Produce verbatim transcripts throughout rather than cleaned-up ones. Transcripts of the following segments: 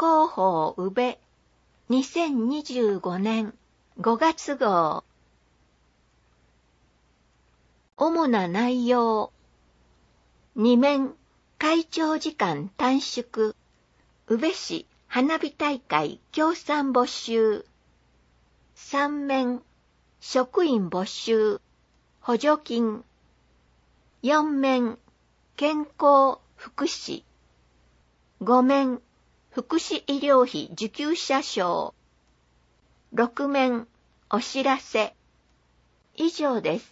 広報宇部にせんにじゅうごねんごがつ号。主な内容。に面、会長時間短縮。宇部市花火大会協賛募集。さん面、職員募集。補助金。よん面、健康福祉。ご面、福祉医療費受給者賞。ろく面、お知らせ。以上です。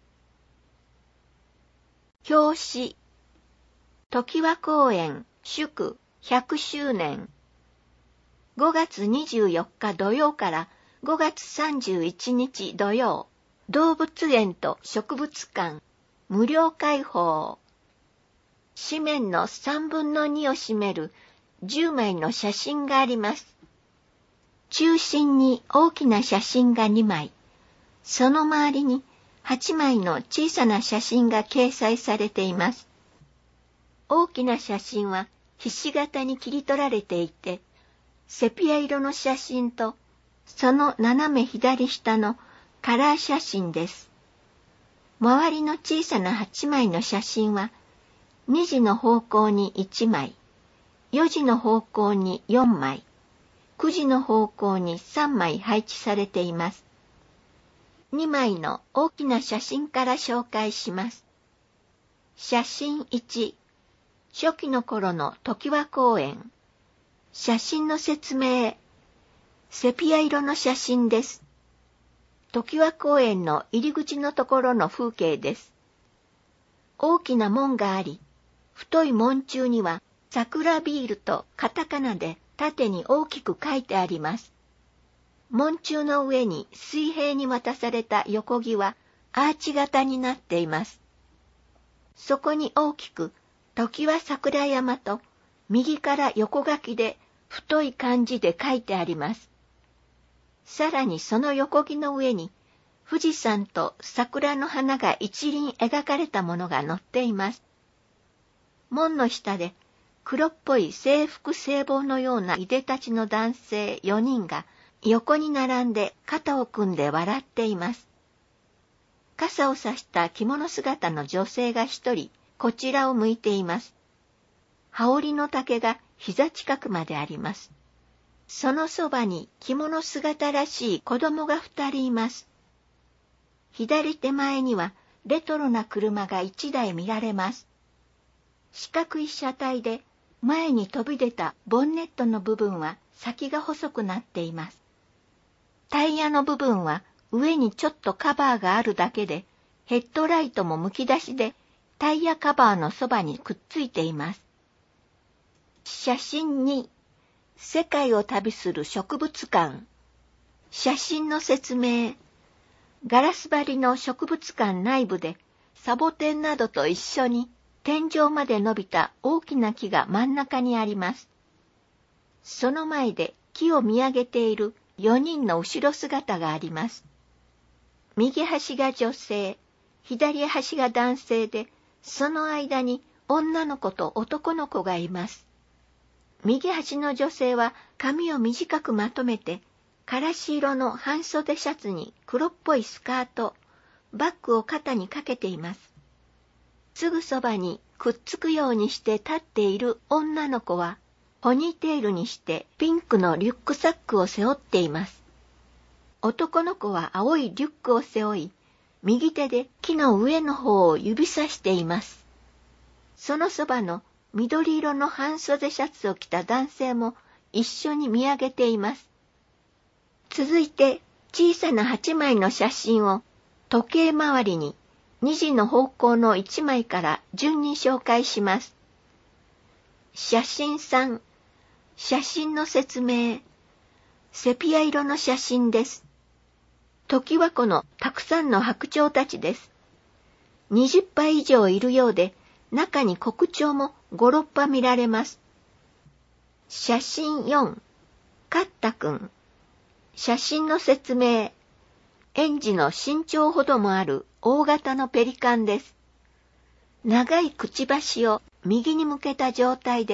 表紙。常盤公園祝ひゃくしゅうねん。ごがつにじゅうよっか土曜からごがつさんじゅういちにち土曜、動物園と植物館、無料開放。紙面のさんぶんのにを占めるじゅうまいの写真があります。中心に大きな写真がにまい、その周りにはちまいの小さな写真が掲載されています。大きな写真はひし形に切り取られていて、セピア色の写真とその斜め左下のカラー写真です。周りの小さなはちまいの写真はにじの方向にいちまい、よじの方向によんまい、くじの方向にさんまい配置されています。にまいの大きな写真から紹介します。写真いち、初期の頃の常盤公園。写真の説明。セピア色の写真です。常盤公園の入り口のところの風景です。大きな門があり、太い門柱には桜ビールとカタカナで縦に大きく書いてあります。門柱の上に水平に渡された横木はアーチ型になっています。そこに大きく常盤桜山と右から横書きで太い漢字で書いてあります。さらにその横木の上に富士山と桜の花が一輪描かれたものが載っています。門の下で黒っぽい制服制帽のようないでたちの男性よにんが横に並んで肩を組んで笑っています。傘を差した着物姿の女性が一人こちらを向いています。羽織の丈が膝近くまであります。そのそばに着物姿らしい子供が二人います。左手前にはレトロな車が一台見られます。四角い車体で前に飛び出たボンネットの部分は先が細くなっています。タイヤの部分は上にちょっとカバーがあるだけで、ヘッドライトもむき出しでタイヤカバーのそばにくっついています。写真に、世界を旅する植物館。写真の説明。ガラス張りの植物館内部でサボテンなどと一緒に天井まで伸びた大きな木が真ん中にあります。その前で木を見上げているよにんの後ろ姿があります。右端が女性、左端が男性で、その間に女の子と男の子がいます。右端の女性は髪を短くまとめて、からし色の半袖シャツに黒っぽいスカート、バッグを肩にかけています。すぐそばにくっつくようにして立っている女の子は、ポニーテールにしてピンクのリュックサックを背負っています。男の子は青いリュックを背負い、右手で木の上の方を指さしています。そのそばの緑色の半袖シャツを着た男性も一緒に見上げています。続いて小さなはちまいの写真を時計回りににじの方向のいちまいから順に紹介します。写真さん、写真の説明。セピア色の写真です。常盤湖のたくさんの白鳥たちです。にじゅっぱい以上いるようで、中に黒鳥もご、ろっぱ見られます。写真よん、カッタくん。写真の説明。園児の身長ほどもある大型のペリカンです。長いくちばしを右に向けた状態で、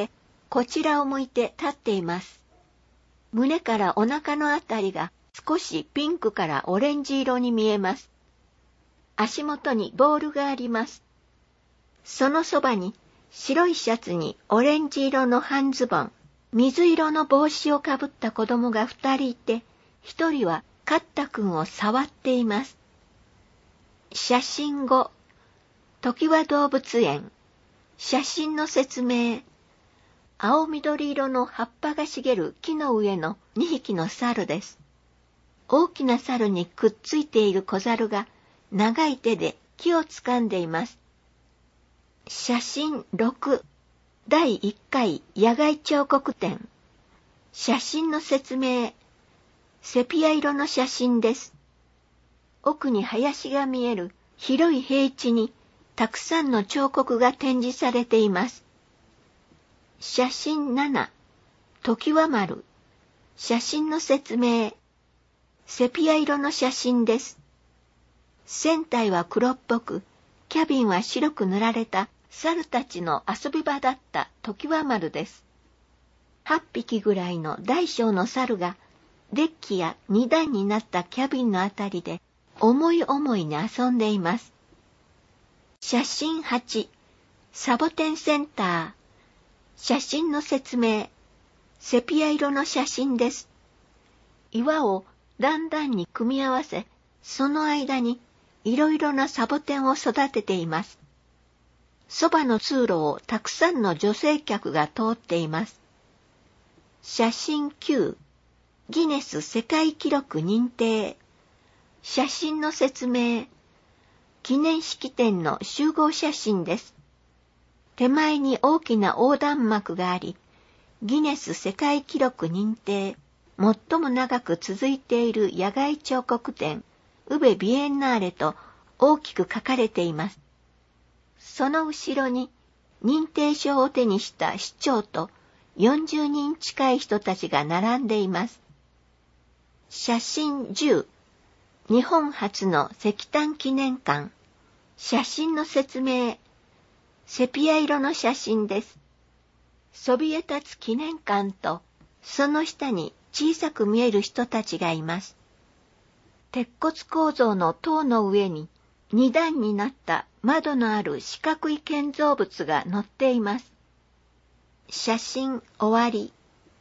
こちらを向いて立っています。胸からお腹のあたりが少しピンクからオレンジ色に見えます。足元にボールがあります。そのそばに白いシャツにオレンジ色の半ズボン、水色の帽子をかぶった子供が二人いて、一人はカッタ君を触っています。写真ご、常盤動物園。写真の説明。青緑色の葉っぱが茂る木の上のにひきの猿です。大きな猿にくっついている小猿が長い手で木を掴んでいます。写真ろく、だいいっかい野外彫刻展。写真の説明。セピア色の写真です。奥に林が見える広い平地にたくさんの彫刻が展示されています。写真なな、常盤丸。写真の説明。セピア色の写真です。船体は黒っぽく、キャビンは白く塗られた猿たちの遊び場だった常盤丸です。はっぴきぐらいの大小の猿が、デッキやにだんになったキャビンのあたりで、思い思いに遊んでいます。写真はち、サボテンセンター。写真の説明。セピア色の写真です。岩を段々に組み合わせ、その間にいろいろなサボテンを育てています。そばの通路をたくさんの女性客が通っています。写真きゅう、ギネス世界記録認定。写真の説明。記念式典の集合写真です。手前に大きな横断幕があり、ギネス世界記録認定、最も長く続いている野外彫刻展、ウベビエンナーレと大きく書かれています。その後ろに認定証を手にした市長とよんじゅうにん近い人たちが並んでいます。写真じゅう、日本初の石炭記念館。写真の説明。セピア色の写真です。そびえ立つ記念館と、その下に小さく見える人たちがいます。鉄骨構造の塔の上に、二段になった窓のある四角い建造物が載っています。写真終わり。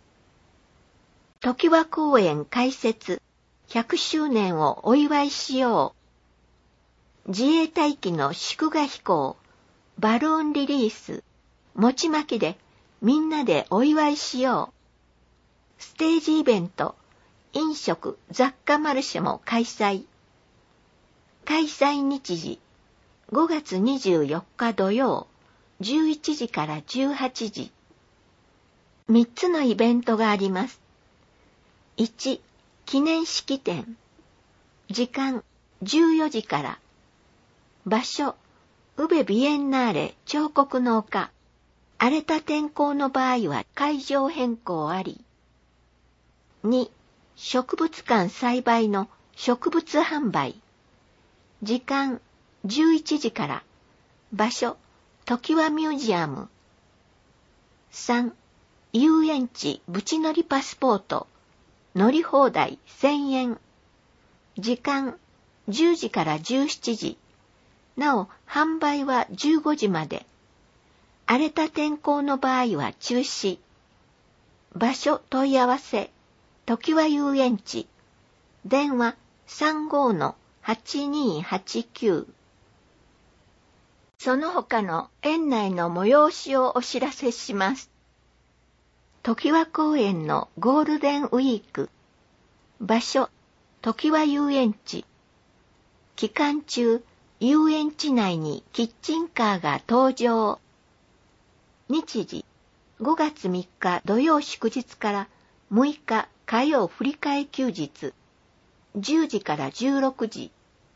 常盤公園開設ひゃくしゅうねんをお祝いしよう。自衛隊機の祝賀飛行、バルーンリリース、餅巻きでみんなでお祝いしよう。ステージイベント、飲食雑貨マルシェも開催。開催日時、ごがつにじゅうよっか土曜、じゅういちじからじゅうはちじ。みっつのイベントがあります。いち、記念式典。時間、じゅうよじから。場所、ウベビエンナーレ彫刻の丘。荒れた天候の場合は会場変更あり。に、植物館栽培の植物販売。時間、じゅういちじから。場所、常盤ミュージアム。さん、遊園地ぶち乗りパスポート。乗り放題せんえん。時間、じゅうじからじゅうしちじ。なお、販売はじゅうごじまで。荒れた天候の場合は中止。場所問い合わせ。常盤遊園地。電話 さんごーはちにーはちきゅう。その他の園内の催しをお知らせします。常盤公園のゴールデンウィーク。場所、常盤遊園地。期間中、遊園地内にキッチンカーが登場。日時、ごがつみっか土曜祝日からむいか火曜振り替え休日。じゅうじからじゅうろくじ。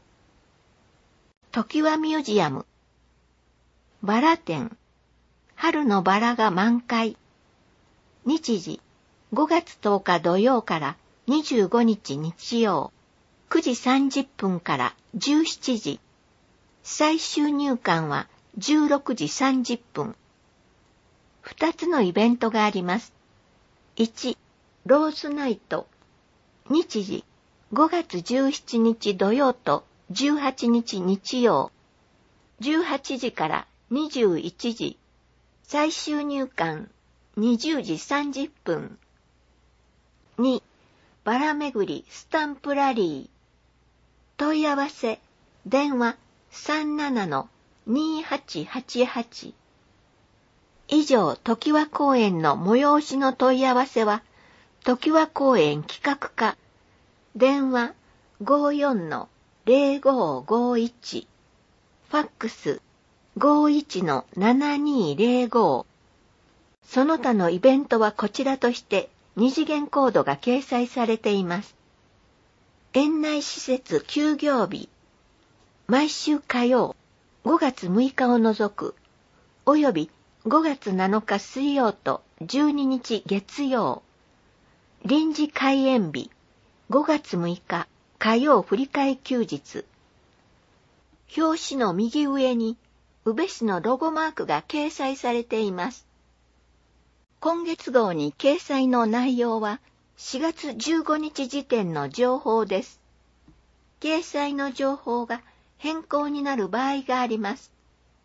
常盤ミュージアム。バラ展。春のバラが満開。日時、ごがつとおか土曜からにじゅうごにち日曜。くじさんじゅっぷんからじゅうしちじ。最終入館はじゅうろくじさんじゅっぷん。 ふたつのイベントがあります。いち、ローズナイト。日時、ごがつじゅうしちにち土曜とじゅうはちにち日曜。じゅうはちじからにじゅういちじ。最終入館にじゅうじさんじゅっぷん。に、バラ巡りスタンプラリー。問い合わせ、電話 さんななのにはちはちはち。以上、常盤公園の催しの問い合わせは、常盤公園企画課、電話 ごよんのぜろごごいち、ファックス ごいちのななにぜろご。その他のイベントはこちらとして二次元コードが掲載されています。園内施設休業日、毎週火曜、ごがつむいかを除く、およびごがつなのか水曜とじゅうににち月曜。臨時開園日、ごがつむいか火曜振り替え休日。表紙の右上に宇部市のロゴマークが掲載されています。今月号に掲載の内容はしがつじゅうごにち時点の情報です。掲載の情報が変更になる場合があります。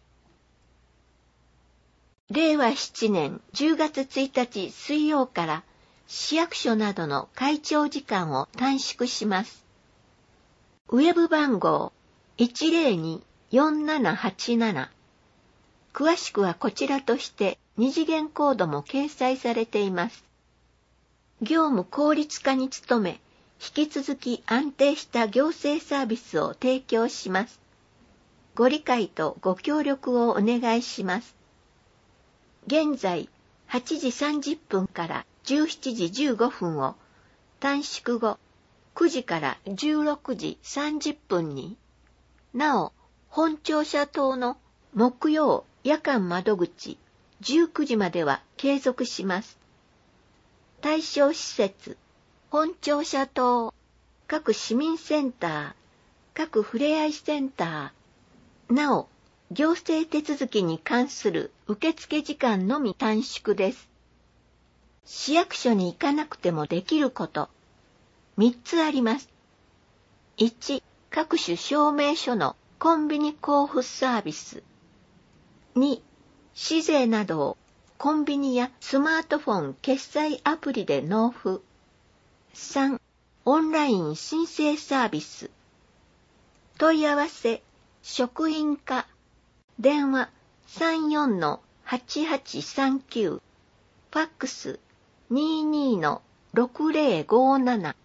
れいわしちねんじゅうがつついたち水曜から市役所などの開庁時間を短縮します。ウェブ番号 いちぜろにーよんななはちなな。詳しくはこちらとして二次元コードも掲載されています。業務効率化に努め、引き続き安定した行政サービスを提供します。ご理解とご協力をお願いします。現在はちじさんじゅっぷんからじゅうしちじじゅうごふんを短縮後くじからじゅうろくじさんじゅっぷんに、なお本庁舎棟の木曜夜間窓口じゅうくじまでは継続します。対象施設、本庁舎棟、各市民センター、各ふれあいセンター、なお行政手続きに関する受付時間のみ短縮です。市役所に行かなくてもできること、みっつあります。いち、各種証明書のコンビニ交付サービス。に、市税などをコンビニやスマートフォン決済アプリで納付。さん、オンライン申請サービス。問い合わせ、職員課。電話 さんよんのはちはちさんきゅう、ファックス ににのろくぜろごなな。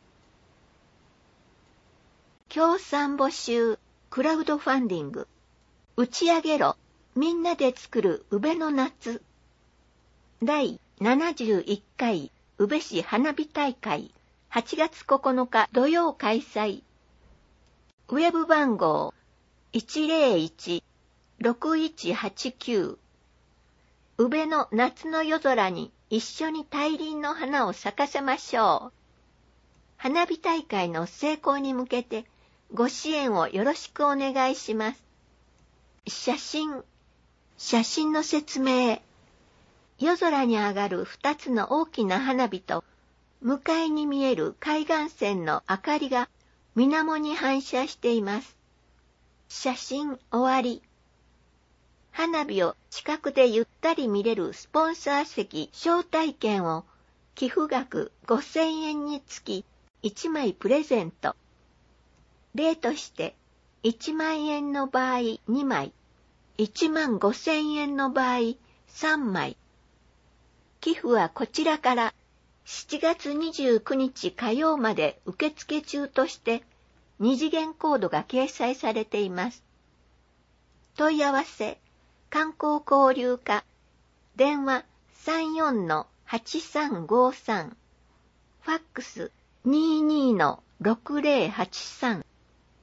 協賛募集、クラウドファンディング。打ち上げろ、みんなで作る宇部の夏。だいななじゅういっかい宇部市花火大会、はちがつここのか土曜開催。ウェブ番号 いちぜろいちろくいちはちきゅう。宇部の夏の夜空に一緒に大輪の花を咲かせましょう。花火大会の成功に向けてご支援をよろしくお願いします。写真、写真の説明。夜空に上がる二つの大きな花火と、向かいに見える海岸線の明かりが水面に反射しています。写真終わり。花火を近くでゆったり見れるスポンサー席招待券を寄付額ごせんえんにつきいちまいプレゼント。例としていちまんえんの場合にまい、いちまんごせんえんの場合さんまい。寄付はこちらからしちがつにじゅうくにち火曜まで受付中として二次元コードが掲載されています。問い合わせ、観光交流課、電話 さんよんのはちさんごさん、ファックス ににのろくぜろはちさん。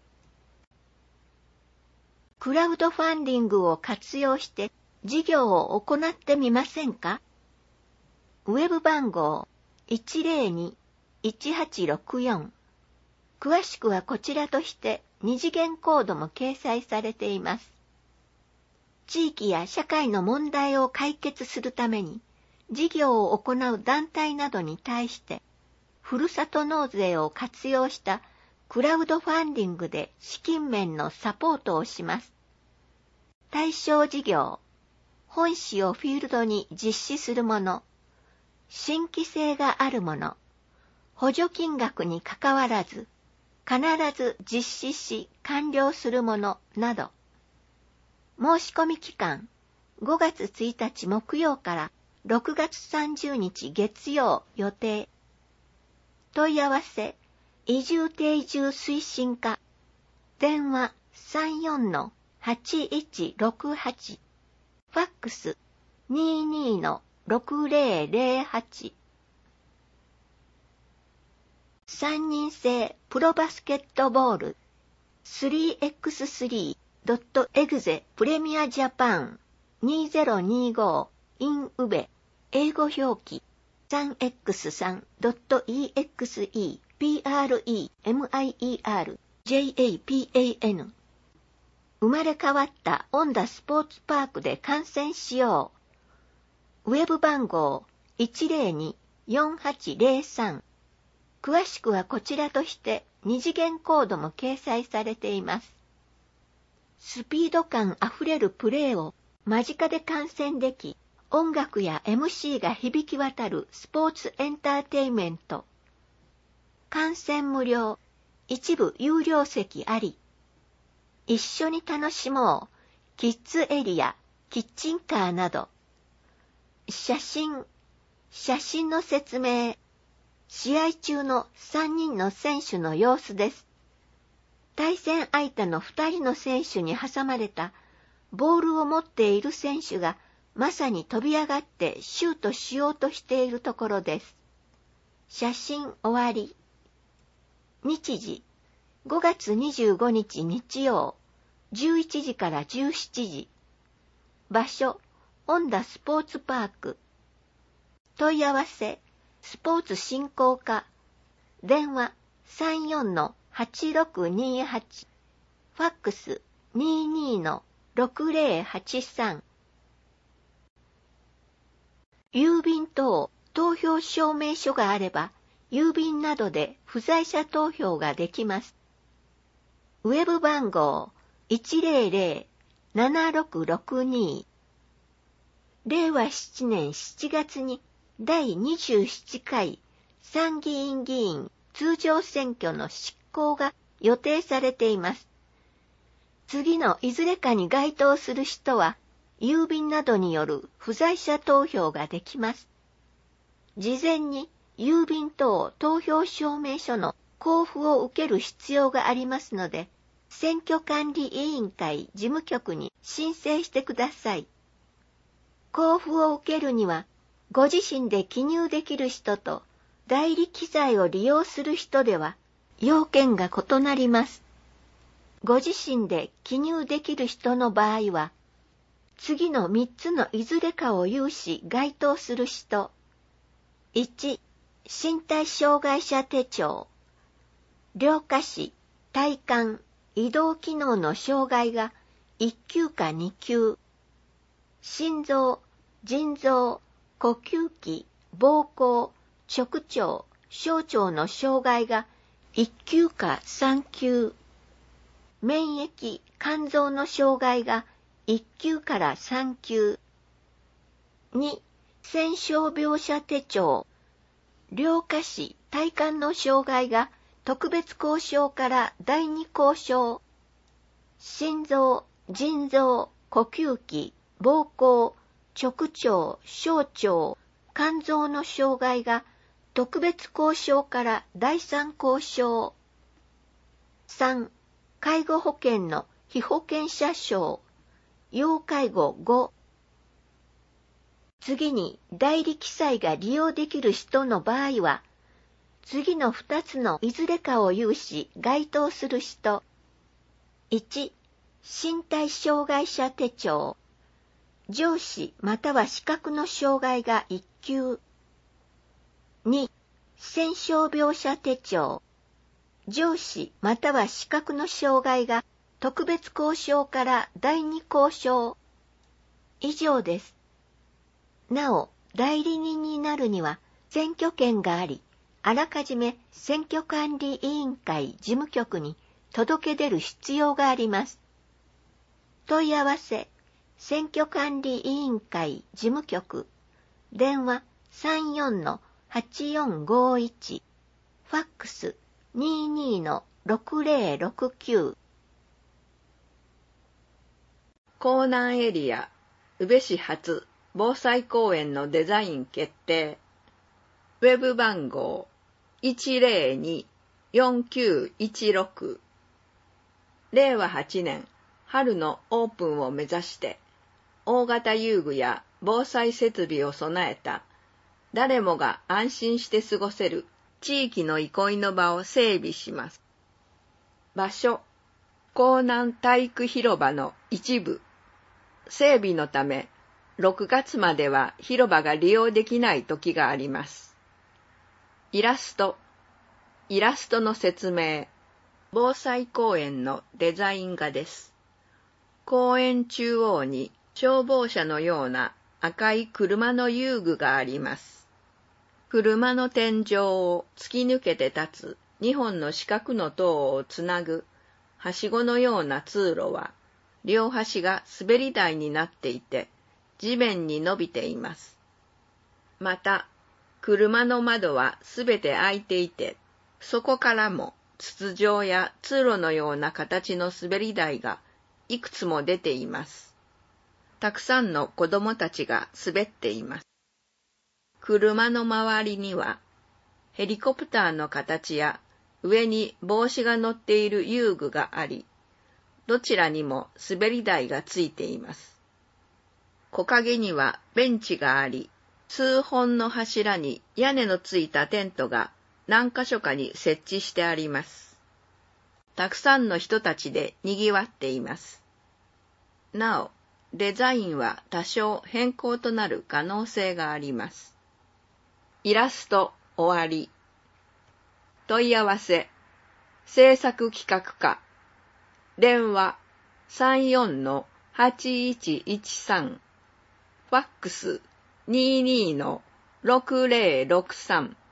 クラウドファンディングを活用して事業を行ってみませんか？ウェブ番号 いちぜろにーいちはちろくよん。詳しくはこちらとして二次元コードも掲載されています。 地域や社会の問題を解決するために、事業を行う団体などに対して、ふるさと納税を活用したクラウドファンディングで資金面のサポートをします。対象事業、本誌をフィールドに実施するもの、新規性があるもの、補助金額にかかわらず、必ず実施し完了するものなど。申し込み期間、ごがつついたち木曜からろくがつさんじゅうにち月曜予定。問い合わせ、移住定住推進課。電話 さんよんのはちいちろくはち。ファックス にじゅうにのろくぜろぜろはち。さんにん制プロバスケットボール スリーエックススリードットエグゼ プレミアジャパンにせんにじゅうご in ウベ英語表記 スリーエックススリードットイーエックスイーピーアールイーエムアイイーアールジェイエーピーエーエヌ 生まれ変わったオンダスポーツパークで観戦しよう。ウェブ番号 いちぜろに よんはちぜろさん。詳しくはこちらとして二次元コードも掲載されています。スピード感あふれるプレーを間近で観戦でき、音楽や エムシー が響き渡るスポーツエンターテイメント。観戦無料、一部有料席あり。一緒に楽しもう、キッズエリア、キッチンカーなど。写真、写真の説明。試合中のさんにんの選手の様子です。対戦相手のふたりの選手に挟まれたボールを持っている選手がまさに飛び上がってシュートしようとしているところです。写真終わり。日時ごがつにじゅうごにち日曜じゅういちじからじゅうしちじ。場所オンダスポーツパーク。問い合わせスポーツ振興課。電話 さんよんのはちろくにはち。ファックス にじゅうにのろくぜろはちさん。郵便等投票証明書があれば、郵便などで不在者投票ができます。ウェブ番号 いちぜろぜろ ななろくろくに。れいわなねんしちがつにだいにじゅうななかい参議院議員通常選挙の執行が予定されています。次のいずれかに該当する人は、郵便などによる不在者投票ができます。事前に郵便等投票証明書の交付を受ける必要がありますので、選挙管理委員会事務局に申請してください。交付を受けるには、ご自身で記入できる人と代理機材を利用する人では要件が異なります。ご自身で記入できる人の場合は、次のみっつのいずれかを有し該当する人。いち、身体障害者手帳。両下肢、体幹、移動機能の障害がいっきゅうかにきゅう。心臓、腎臓、呼吸器、膀胱、直腸、小腸の障害がいっきゅうかさんきゅう。免疫、肝臓の障害がいっきゅうからさんきゅう。に、染傷病者手帳。両下肢、体幹の障害が特別交渉からだいに交渉。心臓、腎臓、呼吸器、膀胱、直腸、小腸、肝臓の障害が特別交渉からだいさん交渉。さん、介護保険の被保険者証、要介護ご。次に代理記載が利用できる人の場合は、次のふたつのいずれかを有し該当する人。いち、身体障害者手帳。上肢または視覚の障害がいっきゅう。に、染傷病者手帳。上肢または視覚の障害が特別交渉からだいに交渉。 以上です。なお、代理人になるには選挙権があり、あらかじめ選挙管理委員会事務局に届け出る必要があります。問い合わせ、選挙管理委員会事務局、電話 さんよんのはちよんごいち、ファックス にじゅうにのろくぜろろくきゅう。 江南エリア、宇部市発防災公園のデザイン決定。ウェブ番号 いちぜろにーよんきゅういちろく。れいわはちねん春のオープンを目指して、大型遊具や防災設備を備えた、誰もが安心して過ごせる地域の憩いの場を整備します。場所、江南体育広場の一部。整備のため、ろくがつまでは広場が利用できない時があります。イラスト、イラストの説明、防災公園のデザイン画です。公園中央に消防車のような赤い車の遊具があります。車の天井を突き抜けて立つにほんの四角の塔をつなぐはしごのような通路は、両端が滑り台になっていて、地面に伸びています。また、車の窓はすべて開いていて、そこからも筒状や通路のような形の滑り台がいくつも出ています。たくさんの子供たちが滑っています。車の周りには、ヘリコプターの形や上に帽子が乗っている遊具があり、どちらにも滑り台がついています。木陰にはベンチがあり、数本の柱に屋根のついたテントが何箇所かに設置してあります。たくさんの人たちで賑わっています。なお、デザインは多少変更となる可能性があります。イラスト終わり。問い合わせ、制作企画課。電話 さんよんのはちいちいちさん。ファックス にじゅうにのろくぜろろくさん。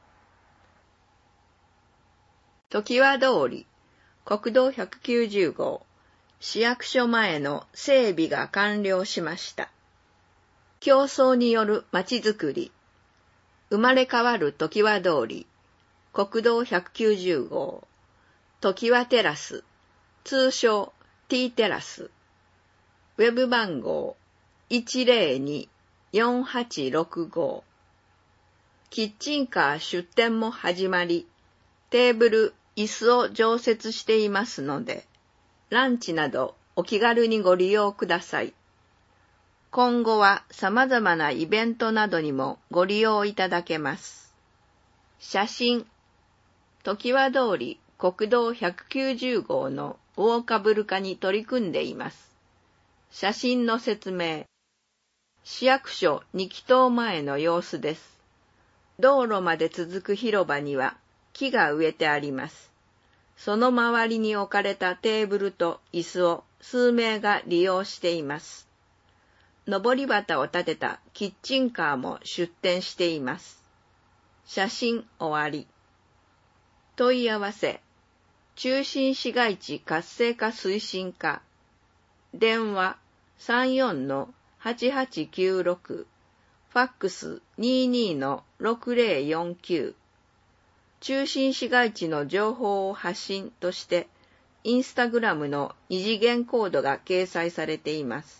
常盤通り、国道ひゃくきゅうじゅうごう、市役所前の整備が完了しました。競争によるまちづくり、生まれ変わる常盤通り、国道ひゃくきゅうじゅうごう、常盤テラス、通称 T テラス。ウェブ番号 いちぜろにーよんはちろくご。キッチンカー出店も始まり、テーブル、椅子を常設していますので、ランチなどお気軽にご利用ください。今後は様々なイベントなどにもご利用いただけます。写真、常盤通り国道ひゃくきゅうじゅうごうのウォーカブル化に取り組んでいます。写真の説明。市役所にきとう前の様子です。道路まで続く広場には木が植えてあります。その周りに置かれたテーブルと椅子を数名が利用しています。上り旗を立てたキッチンカーも出店しています。写真終わり。問い合わせ。中心市街地活性化推進課。電話 さんよんのはちはちきゅうろく。ファックス にじゅうにのろくぜろよんきゅう。中心市街地の情報を発信として、インスタグラムの二次元コードが掲載されています。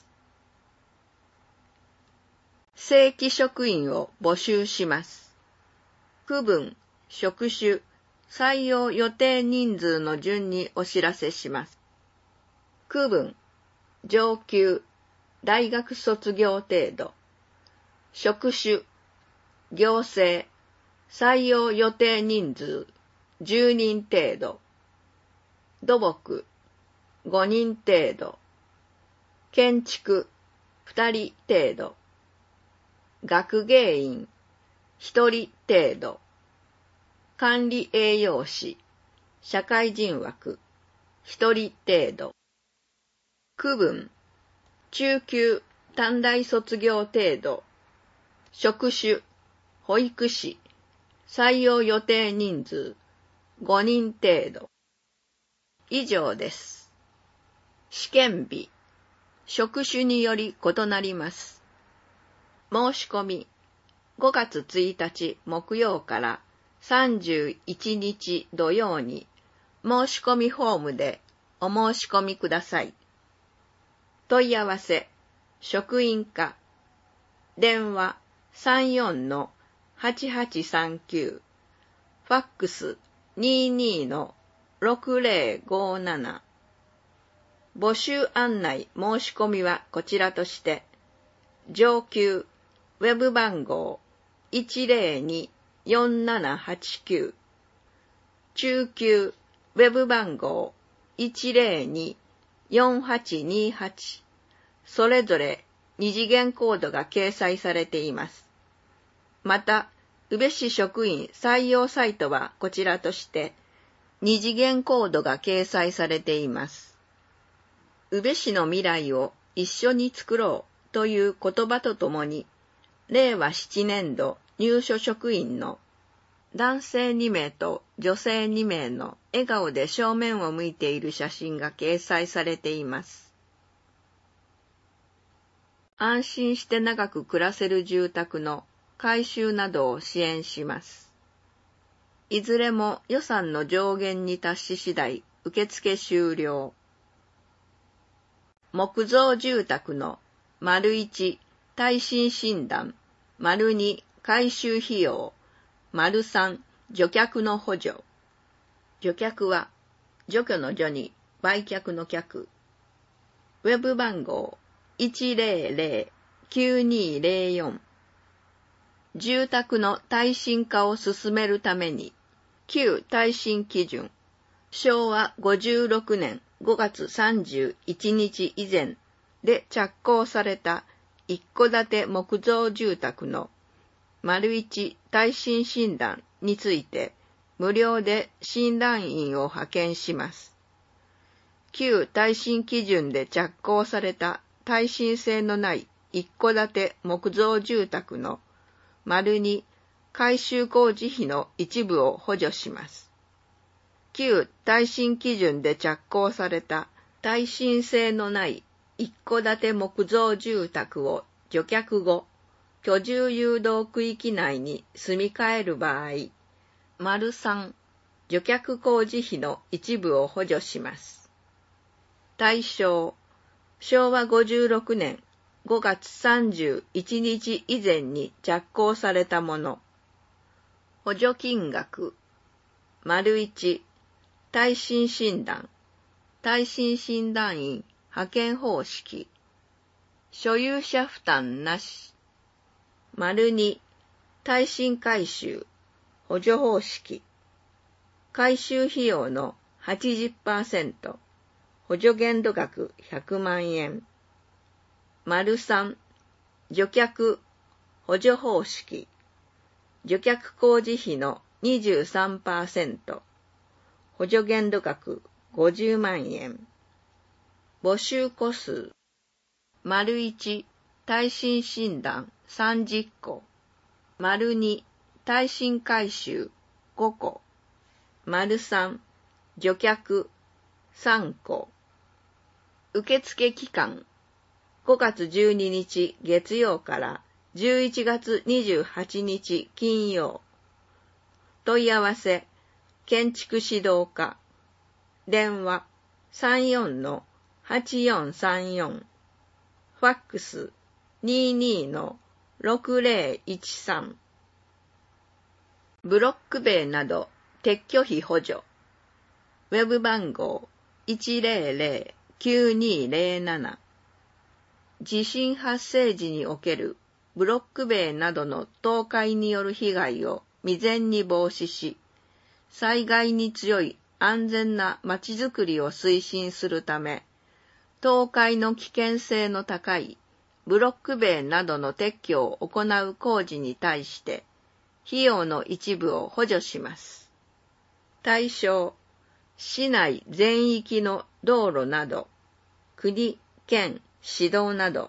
正規職員を募集します。区分、職種、採用予定人数の順にお知らせします。区分、上級、大学卒業程度。職種、行政、採用予定人数、じゅうにん程度。土木、ごにん程度。建築、ふたり程度。学芸員、ひとり程度。管理栄養士、社会人枠、ひとり程度。区分、中級、 短大卒業程度、職種、保育士、採用予定人数、ごにん程度。以上です。試験日、職種により異なります。申し込み、ごがつついたち木曜からさんじゅういちにち土曜に申し込みフォームでお申し込みください。問い合わせ、職員課、電話 さんよんのはちはちさんきゅう、ファックス にじゅうにのろくぜろごなな。募集案内申し込みはこちらとして、上級ウェブ番号 いちぜろによんななはちきゅう、中級ウェブ番号 いちぜろによんはちにはち、それぞれ二次元コードが掲載されています。また、宇部市職員採用サイトはこちらとして、二次元コードが掲載されています。宇部市の未来を一緒に作ろうという言葉とともに、れいわななねんど入所職員の男性にめいと女性にめいの笑顔で正面を向いている写真が掲載されています。安心して長く暮らせる住宅の改修などを支援します。いずれも予算の上限に達し次第受付終了。木造住宅の丸いち耐震診断、丸に改修費用、丸さん除却の補助。除却は除去の除に売却の却。ウェブ番号 いちぜろぜろきゅうにぜろよん。住宅の耐震化を進めるために、旧耐震基準、しょうわごじゅうろくねんごがつさんじゅういちにち以前で着工された一戸建て木造住宅の丸一耐震診断について無料で診断員を派遣します。旧耐震基準で着工された耐震性のない一戸建て木造住宅の丸に改修工事費の一部を補助します。旧耐震基準で着工された耐震性のない一戸建て木造住宅を除却後、居住誘導区域内に住み替える場合、丸さん除却工事費の一部を補助します。対象、しょうわごじゅうろくねんごがつさんじゅういちにち以前に着工されたもの。補助金額、丸いち耐震診断、耐震診断員派遣方式、所有者負担なし。丸に耐震改修、補助方式、改修費用の はちじゅっパーセント、補助限度額ひゃくまんえん。丸さん除却、補助方式、除却工事費の にじゅうさんパーセント、補助限度額ごじゅうまんえん。募集個数、丸いち耐震診断さんじゅっこ、丸に耐震改修ごこ、丸さん除却さんこ。受付期間、ごがつじゅうににち月曜からじゅういちがつにじゅうはちにち金曜。問い合わせ、建築指導課、電話 さんよんのはちよんさんよん、ファックス にじゅうにのろくぜろいちさん。ブロック塀など撤去費補助。ウェブ番号 いちぜろぜろきゅうにぜろなな。地震発生時におけるブロック塀などの倒壊による被害を未然に防止し、災害に強い安全なまちづくりを推進するため、倒壊の危険性の高いブロック塀などの撤去を行う工事に対して、費用の一部を補助します。対象、市内全域の道路など、国、県、市道など、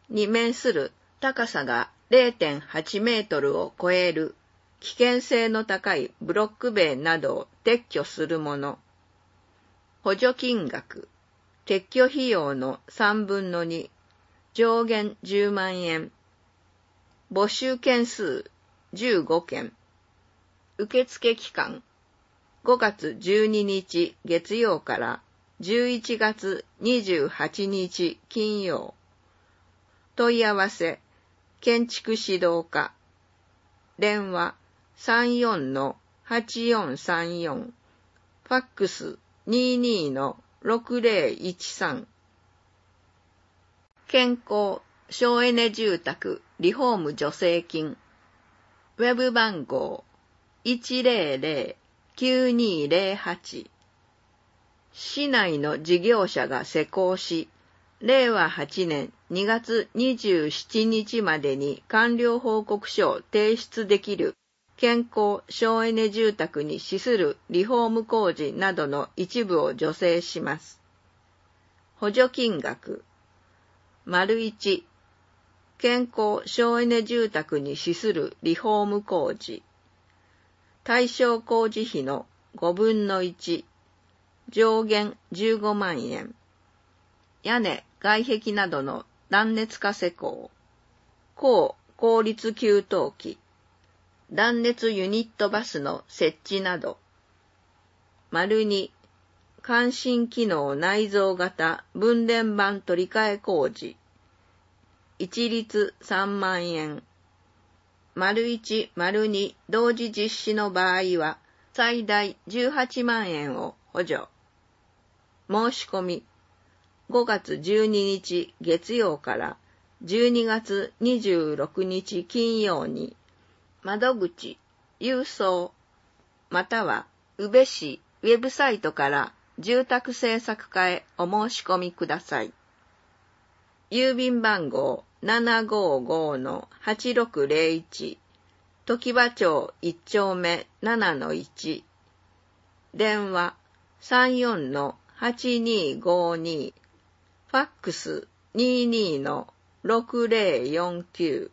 に面する高さが れいてんはち メートルを超える危険性の高いブロック塀などを撤去するもの。補助金額、撤去費用のさんぶんのに、上限じゅうまんえん。募集件数じゅうごけん。受付期間、ごがつじゅうににち月曜からじゅういちがつにじゅうはちにち金曜。問い合わせ、建築指導課。電話 さんよんのはちよんさんよん。ファックス にじゅうにのろくぜろいちさん。健康省エネ住宅リフォーム助成金。ウェブ番号 いちぜろぜろきゅうにぜろはち。市内の事業者が施工し、れいわはちねんにがつにじゅうしちにちまでに完了報告書を提出できる健康省エネ住宅に資するリフォーム工事などの一部を助成します。補助金額、丸いち、健康省エネ住宅に資するリフォーム工事。対象工事費のごぶんのいち、上限じゅうごまんえん。屋根、外壁などの断熱化施工。高効率給湯器。断熱ユニットバスの設置など。丸に、感震機能内蔵型分電盤取り替え工事。一律さんまんえん。丸いち、丸に同時実施の場合は最大じゅうはちまんえんを補助。申し込み、ごがつじゅうににち月曜からじゅうにがつにじゅうろくにち金曜に、窓口、郵送、または宇部市ウェブサイトから住宅政策課へお申し込みください。郵便番号 ななごごのはちろくぜろいち、常盤町いっ丁目ななのいち、電話 さんよんのはちにごに、ファックス にじゅうにのろくぜろよんきゅ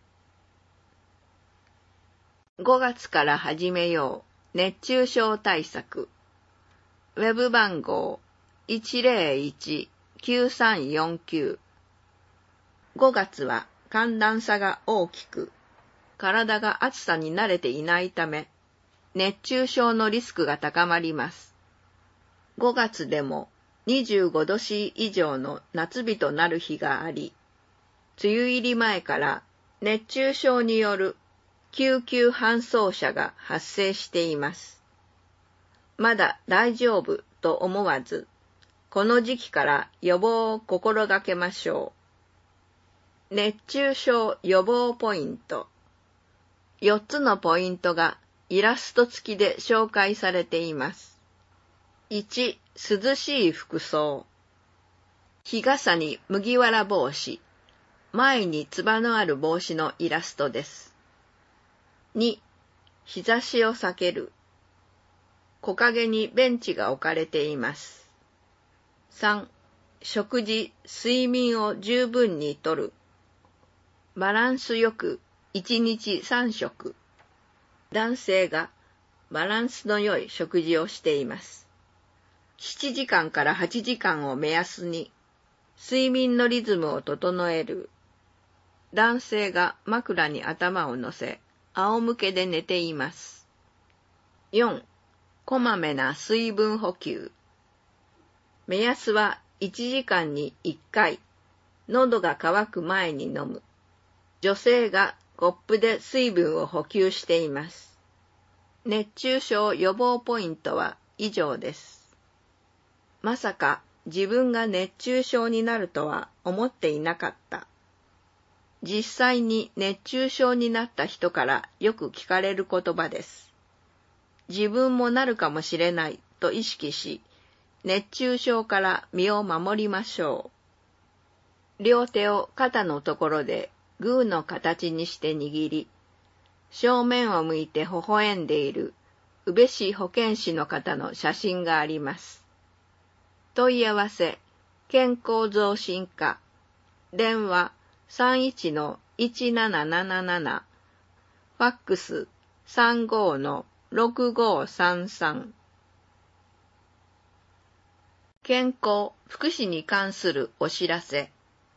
う。ごがつから始めよう熱中症対策。ウェブ番号 いちぜろいちきゅうさんよんきゅう。ごがつは寒暖差が大きく、体が暑さに慣れていないため、熱中症のリスクが高まります。ごがつでもにじゅうごどし以上の夏日となる日があり、梅雨入り前から熱中症による救急搬送者が発生しています。まだ大丈夫と思わず、この時期から予防を心がけましょう。熱中症予防ポイント。よっつのポイントがイラスト付きで紹介されています。いち、涼しい服装。日傘に麦わら帽子。前につばのある帽子のイラストです。に、日差しを避ける。木陰にベンチが置かれています。さん、食事、睡眠を十分にとる。バランスよくいちにちさんしょく。男性がバランスの良い食事をしています。しちじかんからはちじかんを目安に睡眠のリズムを整える。男性が枕に頭を乗せ、仰向けで寝ています。よん、こまめな水分補給。目安はいちじかんにいっかい、喉が渇く前に飲む。女性がコップで水分を補給しています。熱中症予防ポイントは以上です。まさか自分が熱中症になるとは思っていなかった。実際に熱中症になった人からよく聞かれる言葉です。自分もなるかもしれないと意識し、熱中症から身を守りましょう。両手を肩のところでグーの形にして握り、正面を向いて微笑んでいる宇部市保健師の方の写真があります。問い合わせ、健康増進課、電話さんいちのいちなななななな、ファックス さんごのろくごさんさん。健康・福祉に関するお知らせ。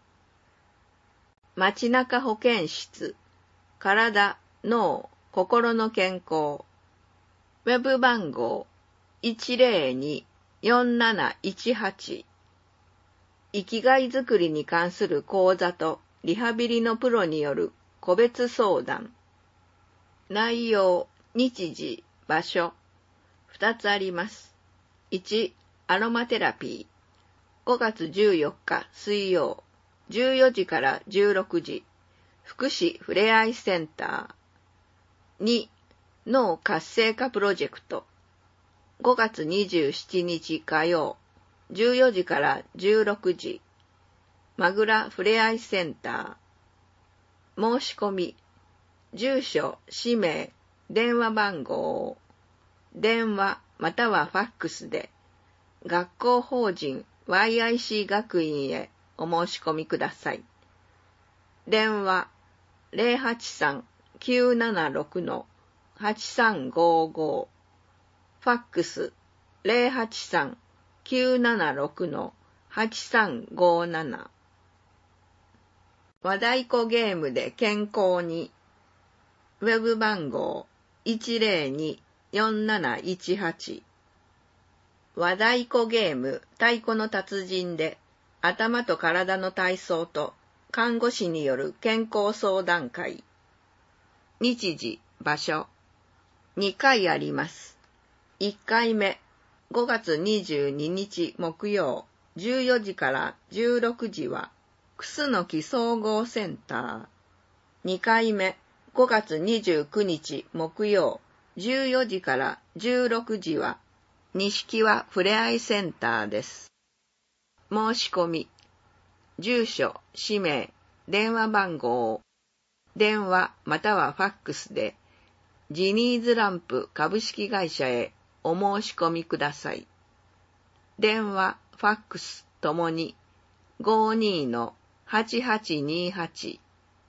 街中保健室、体、脳、心の健康。ウェブ番号 いちゼロに よんなないちはち。生きがいづくりに関する講座とリハビリのプロによる個別相談。内容、日時、場所、ふたつあります。いち、アロマテラピー。ごがつじゅうよっか水曜、じゅうよじからじゅうろくじ、福祉ふれあいセンター。に、脳活性化プロジェクト。ごがつにじゅうしちにち火曜、じゅうよじからじゅうろくじ、まぐらふれあいセンター。申し込み、住所、氏名、電話番号、電話またはファックスで、学校法人 ワイアイシー 学院へお申し込みください。電話 ゼロはちさん きゅうななろく はちさんごご、ファックス ゼロはちさん きゅうななろく はちさんごなな。和太鼓ゲームで健康に。ウェブ番号 いちゼロに よんなないちはち。和太鼓ゲーム太鼓の達人で頭と体の体操と看護師による健康相談会。日時、場所、にかいあります。いっかいめ、ごがつにじゅうににち木曜、じゅうよじからじゅうろくじは、楠木総合センター。にかいめ、ごがつにじゅうくにち木曜、じゅうよじからじゅうろくじは、錦和ふれあいセンターです。申し込み、住所、氏名、電話番号、電話またはファックスで、ジニーズランプ株式会社へお申し込みください。電話、ファックスともに ごじゅうにのはちはちにはち。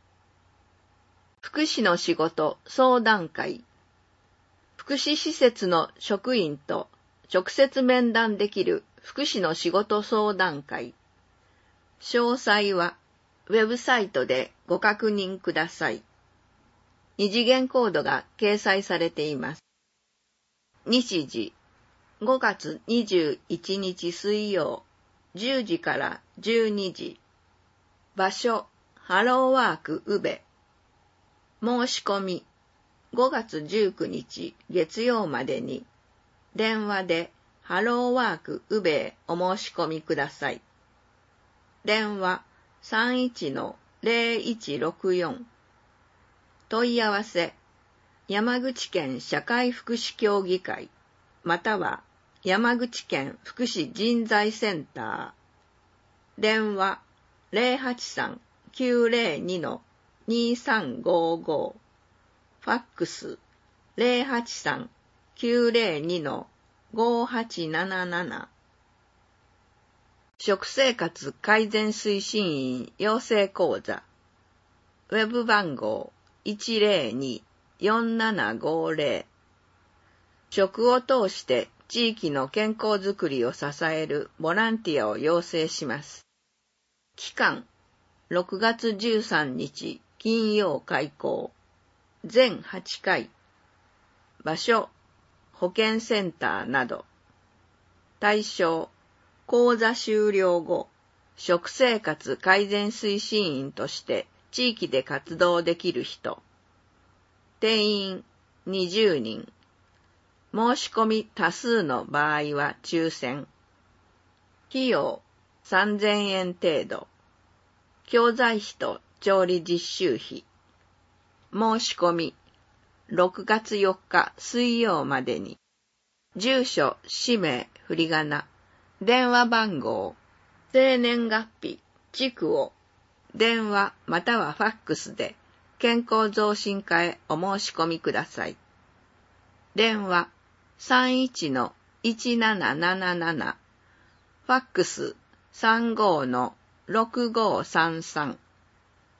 福祉の仕事相談会。福祉施設の職員と直接面談できる福祉の仕事相談会。詳細はウェブサイトでご確認ください。二次元コードが掲載されています。日時、ごがつにじゅういちにち水曜、じゅうじからじゅうにじ。場所、ハローワーク宇部。申し込み、ごがつじゅうくにち月曜までに、電話でハローワーク宇部へお申し込みください。電話 さんいちのゼロいちろくよん。問い合わせ、山口県社会福祉協議会、または山口県福祉人材センター。電話ゼロはちさん きゅうゼロにのにさんごご。ファックスゼロはちさん きゅうゼロにのごはちなななな。食生活改善推進員養成講座。ウェブ番号いちゼロに よんななごゼロ。食を通して地域の健康づくりを支えるボランティアを養成します。期間ろくがつじゅうさんにち金曜開講。全はちかい。場所、保健センターなど。対象、講座終了後、食生活改善推進員として地域で活動できる人。定員にじゅうにん。申し込み多数の場合は抽選。費用さんぜんえん程度。教材費と調理実習費。申し込みろくがつよっか水曜までに。住所、氏名、振り仮名、電話番号、生年月日、地区を、電話またはファックスで健康増進課へお申し込みください。電話さんいちのいちなななななな、ファックスさんごのろくごさんさん。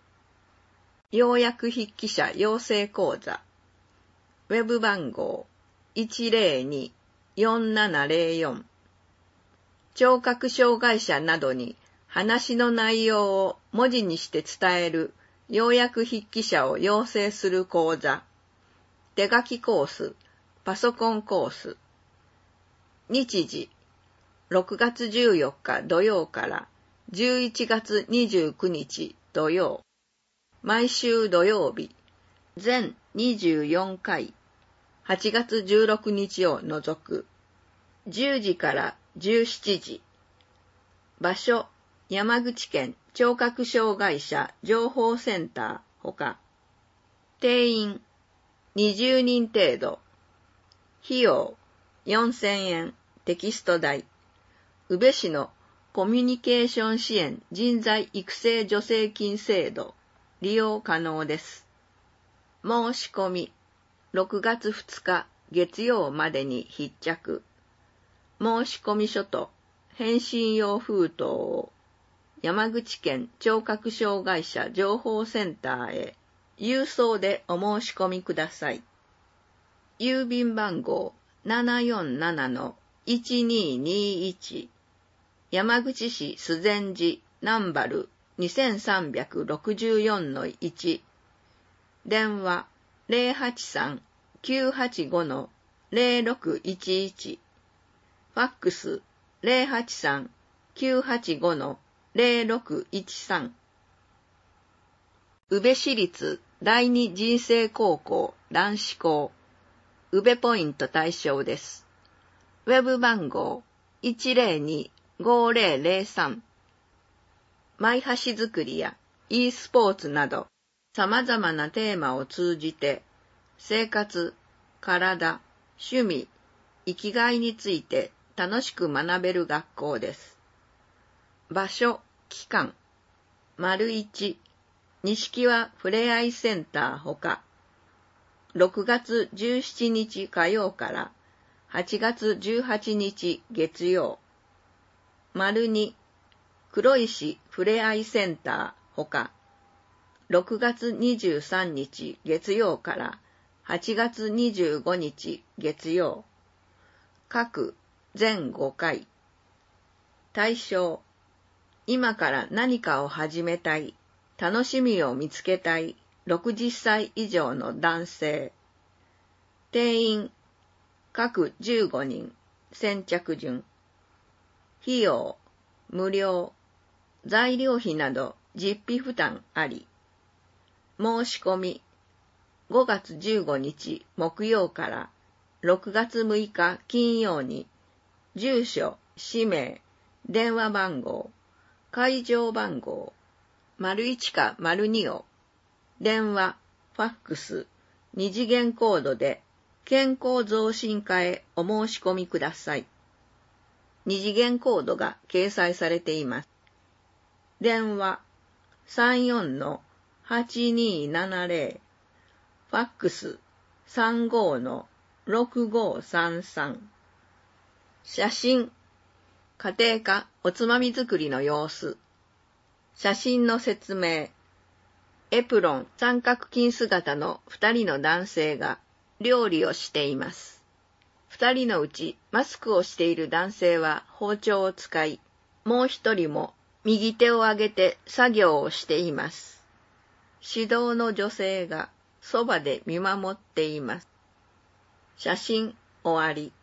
要約筆記者養成講座。ウェブ番号 いちゼロに よんななゼロよん。聴覚障害者などに話の内容を文字にして伝える要約筆記者を養成する講座。手書きコース、パソコンコース。日時、ろくがつじゅうよっか土曜からじゅういちがつにじゅうくにち土曜。毎週土曜日、全にじゅうよんかい、はちがつじゅうろくにちを除く。じゅうじからじゅうしちじ。場所、山口県聴覚障害者情報センターほか。定員、にじゅうにん程度。費用、よんせんえん、テキスト代。宇部市のコミュニケーション支援人材育成助成金制度。利用可能です。申し込み、ろくがつふつか月曜までに必着。申し込み書と返信用封筒を山口県聴覚障害者情報センターへ郵送でお申し込みください。郵便番号 ななよんななのいちににいち 山口市須善寺南原にせんさんびゃくろくじゅうよんのいち。電話 ゼロはちさん きゅうはちご ゼロろくいちいち。ファックス ゼロはちさん きゅうはちご ゼロろくいちさん。宇部市立第二人生高校男子校。宇部ポイント対象です。ウェブ番号 いちゼロに ごゼロゼロさん。マイ箸作りや e スポーツなど様々なテーマを通じて生活、体、趣味、生きがいについて楽しく学べる学校です。場所、期間、丸一、錦和ふれあいセンターほか、ろくがつじゅうしちにち火曜からはちがつじゅうはちにち月曜。丸二、黒石ふれあいセンターほか、ろくがつにじゅうさんにち月曜からはちがつにじゅうごにち月曜。各全ごかい。対象、今から何かを始めたい、楽しみを見つけたいろくじゅっさい以上の男性。定員、各じゅうごにん、先着順。費用、無料。材料費など実費負担あり。申し込み、ごがつじゅうごにち木曜からろくがつむいか金曜に、住所、氏名、電話番号、会場番号、丸一か丸二を、電話、ファックス、二次元コードで健康増進課へお申し込みください。二次元コードが掲載されています。電話 さんよんのはちにーななゼロ、ファックス さんごのろくごさんさん。写真、家庭科おつまみ作りの様子。写真の説明。エプロン三角巾姿の二人の男性が料理をしています。二人のうちマスクをしている男性は包丁を使い、もう一人も右手を上げて作業をしています。指導の女性がそばで見守っています。写真終わり。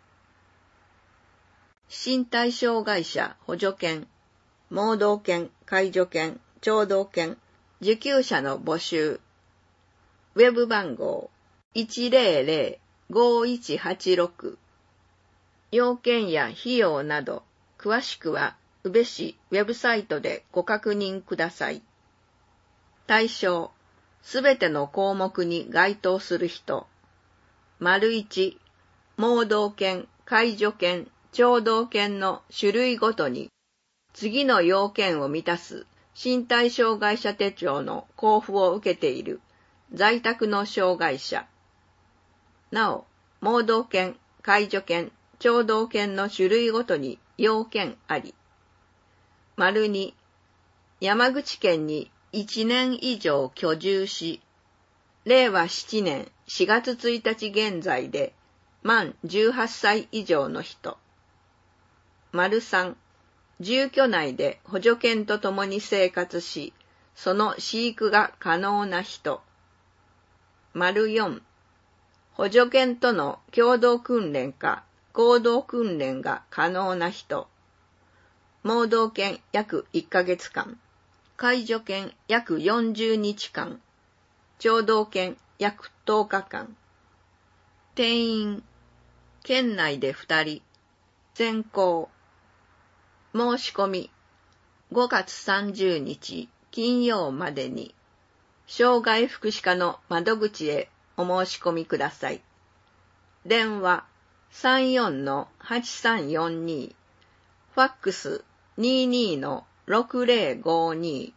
身体障害者補助犬、盲導犬、介助犬、聴導犬、受給者の募集。ウェブ番号 いちゼロゼロ ごいちはちろく。要件や費用など詳しくは宇部市ウェブサイトでご確認ください。対象、すべての項目に該当する人。丸一、盲導犬、介助犬、聴導犬の種類ごとに、次の要件を満たす身体障害者手帳の交付を受けている在宅の障害者。なお、盲導犬、介助犬、聴導犬の種類ごとに要件あり。丸に、山口県にいちねん以上居住し、れいわしちねんしがつついたち現在で満じゅうはっさい以上の人。丸さん、住居内で補助犬と共に生活し、その飼育が可能な人。丸よん、補助犬との共同訓練か合同訓練が可能な人。盲導犬約いっかげつかん、介助犬約よんじゅうにちかん、聴導犬約とおかかん。定員、県内でふたり、全校。申し込み、ごがつさんじゅうにち金曜までに、障害福祉課の窓口へお申し込みください。電話 さんよんのはちさんよんに、ファックス にじゅうにのろくぜろごに。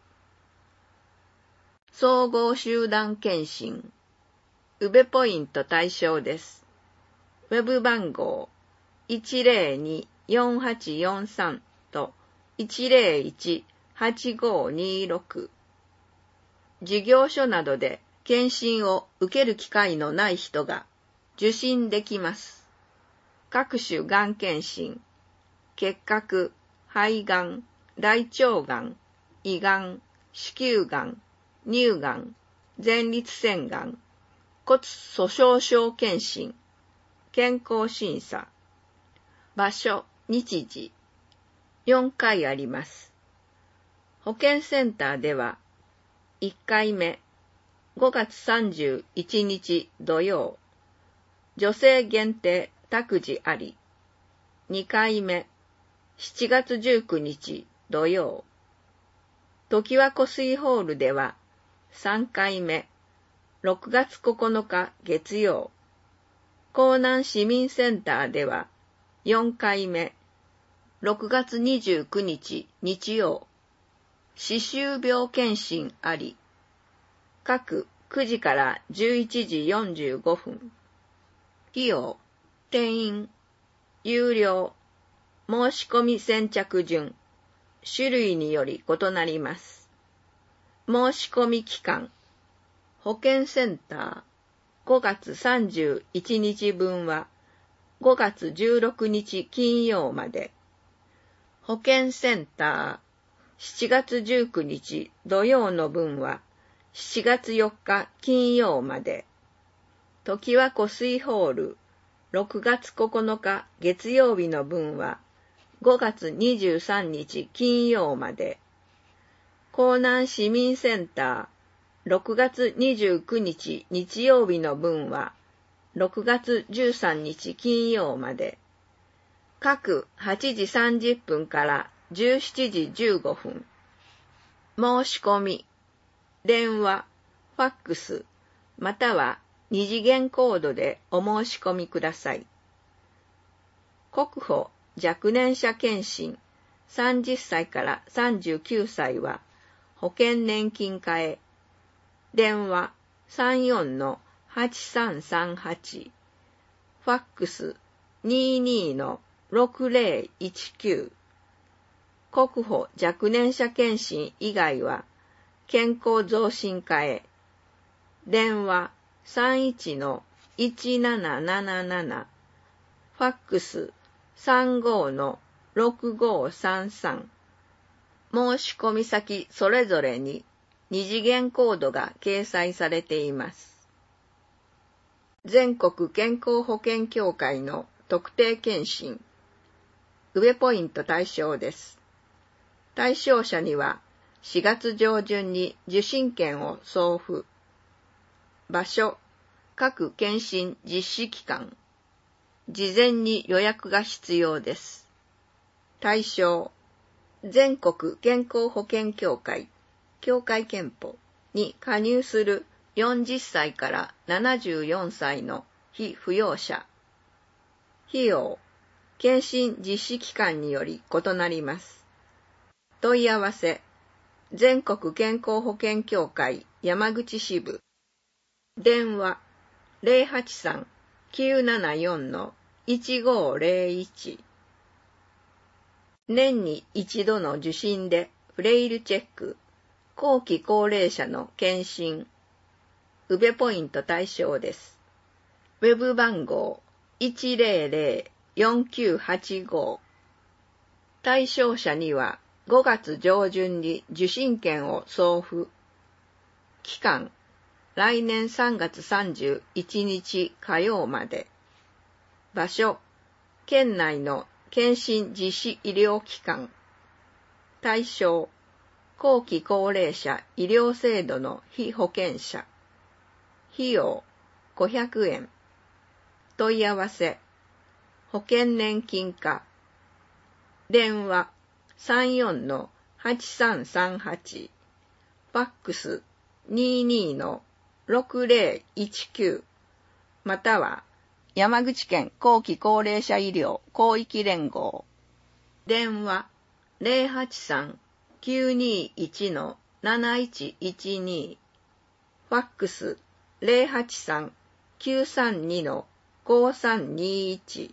総合集団検診、宇部ポイント対象です。ウェブ番号 いちぜろにーよんはちよんさん といちぜろいちはちごにろく。事業所などで検診を受ける機会のない人が受診できます。各種がん検診、結核、肺がん、大腸がん、胃がん、子宮がん、乳がん、前立腺がん、骨粗鬆症検診、健康審査。場所、日時、よんかいあります。保健センターでは、いっかいめ、ごがつさんじゅういちにち土曜、女性限定託児あり。にかいめ、しちがつじゅうくにち土曜、常盤湖水ホールでは、さんかいめ、ろくがつここのか月曜、江南市民センターでは、よんかいめ、ろくがつにじゅうくにち日曜、歯周病検診あり。各くじからじゅういちじよんじゅうごふん。費用、定員、有料、申し込み先着順、種類により異なります。申し込み期間、保健センター、ごがつさんじゅういちにち分はごがつじゅうろくにち金曜まで。保健センター、しちがつじゅうくにち土曜の分はしちがつよっか金曜まで。常盤湖水ホール、ろくがつここのか月曜日の分はごがつにじゅうさんにち金曜まで。江南市民センター、ろくがつにじゅうくにち日曜日の分はろくがつじゅうさんにち金曜まで。各はちじさんじゅっぷんからじゅうしちじじゅうごふん。申し込み、電話、ファックス、または二次元コードでお申し込みください。国保若年者検診さんじゅっさいからさんじゅうきゅうさいは保険年金課へ。電話 さんよんのはちさんさんはち、ファックス にじゅうにのろくぜろいちきゅう。国保若年者検診以外は健康増進課へ。電話 さんいちのいちなななななな、ファックス さんごのろくごさんさん。申し込み先それぞれに二次元コードが掲載されています。全国健康保険協会の特定健診、宇部ポイント対象です。対象者にはしがつ上旬に受診券を送付。場所、各健診実施期間。事前に予約が必要です。対象、全国健康保険協会、協会憲法に加入するよんじゅっさいからななじゅうよんさいの被扶養者。費用、健診実施期間により異なります。問い合わせ、全国健康保険協会山口支部。電話 ゼロはちさんきゅうななよんのいちごゼロいち。年に一度の受診でフレイルチェック、 後期高齢者の検診、宇部ポイント対象です。ウェブ番号 いちゼロゼロ よんきゅうはちご。対象者にはごがつ上旬に受診券を送付。期間、来年さんがつさんじゅういちにち火曜まで。場所、県内の検診実施医療機関。対象、後期高齢者医療制度の被保険者。費用、ごひゃくえん。問い合わせ、保険年金課。電話 さんよんのはちさんさんはち。ファックス にじゅうにのろくゼロいちきゅう。または、山口県後期高齢者医療広域連合。電話 ゼロはちさん きゅうにいちのなないちいちに。ファックス ゼロはちさん きゅうさんにのごさんにいち。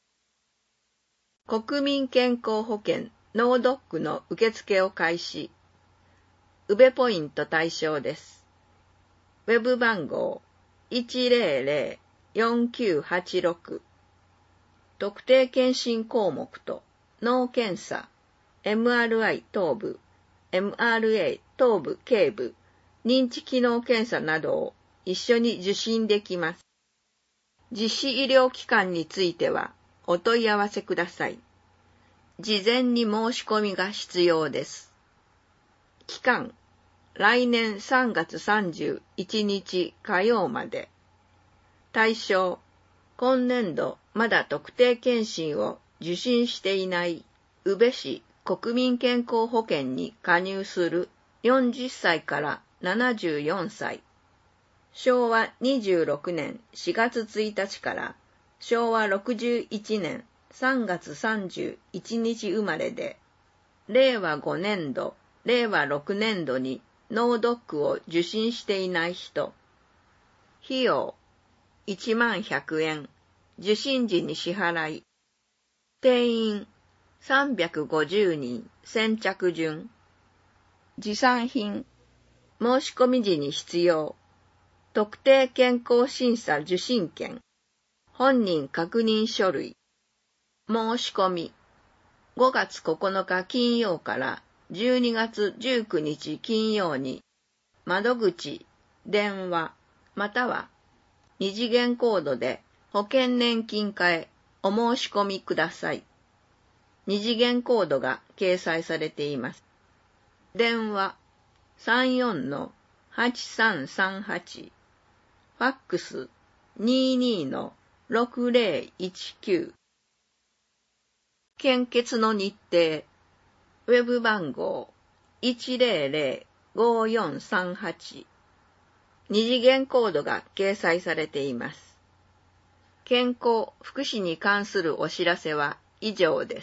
国民健康保険ノードックの受付を開始。宇部ポイント対象です。ウェブ番号 いちゼロゼロ よんきゅうはちろく。特定健診項目と脳検査、エムアールアイ 頭部、エムアールエー 頭部頸部、認知機能検査などを一緒に受診できます。実施医療機関についてはお問い合わせください。事前に申し込みが必要です。期間、来年さんがつさんじゅういちにち火曜まで。対象、今年度まだ特定健診を受診していない宇部市国民健康保険に加入するよんじゅっさいからななじゅうよんさい。しょうわにじゅうろくねんしがつついたちからしょうわろくじゅういちねんさんがつさんじゅういちにち生まれで、れいわごねんど、れいわろくねんどに脳ドックを受診していない人。費用、いちまんひゃくえん、受診時に支払い。定員、さんびゃくごじゅうにん、先着順。持参品、申し込み時に必要。特定健康審査受診券、本人確認書類。申し込み、ごがつここのか金曜からじゅうにがつじゅうくにち金曜に、窓口、電話、または二次元コードで保険年金課へお申し込みください。二次元コードが掲載されています。電話 さんよんのはちさんさんはち。ファックス にじゅうにのろくゼロいちきゅう。献血の日程、ウェブ番号 いちゼロゼロ ごよんさんはち。二次元コードが掲載されています。健康・福祉に関するお知らせは以上です。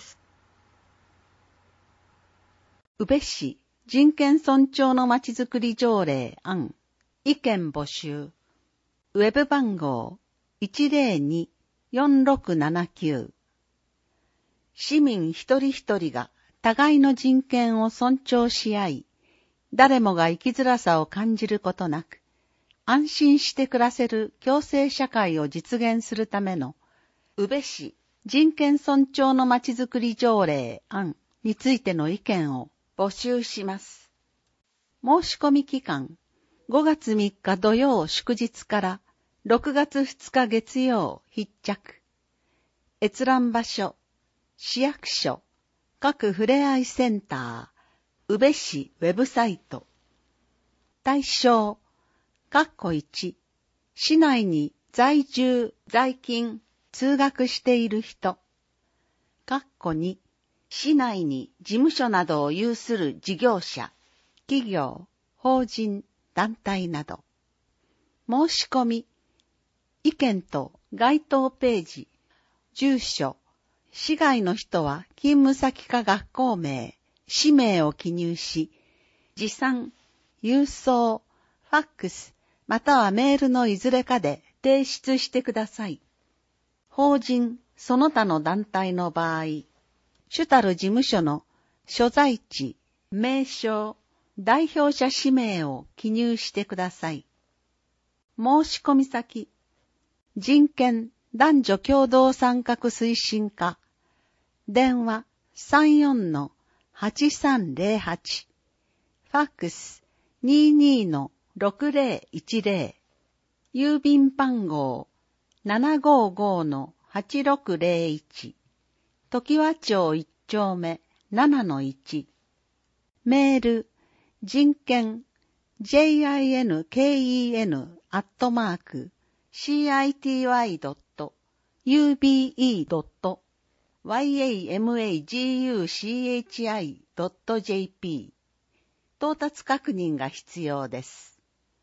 宇部市人権尊重のまちづくり条例案、意見募集。ウェブ番号 いちゼロに よんろくななきゅう。市民一人一人が互いの人権を尊重し合い、誰もが生きづらさを感じることなく、安心して暮らせる共生社会を実現するための宇部市人権尊重のまちづくり条例案についての意見を募集します。申し込み期間、ごがつみっか土曜祝日からろくがつふつか月曜必着。閲覧場所、市役所、各ふれあいセンター、宇部市ウェブサイト。対象、括弧いち、市内に在住、在勤、通学している人。括弧に、市内に事務所などを有する事業者、企業、法人、団体など。申し込み、意見と該当ページ、住所、市外の人は勤務先か学校名、氏名を記入し、持参、郵送、ファックス、またはメールのいずれかで提出してください。法人、その他の団体の場合、主たる事務所の所在地、名称、 代表者氏名を記入してください。申し込み先、人権男女共同参画推進課、電話 さんよんのはちさんゼロはち、ファックス にじゅうにのろくゼロいちゼロ、郵便番号 ななごーごーのはちろくゼロいち、常盤町いっ丁目 ななのいち、メール、人権 ジェイアイエヌケーイーエヌ アットマーク シーアイティーワイ ドット ユービーイー ドット ワイエーエムエージーユーシーエイチアイ ドット ジェーピー 到達確認が必要です。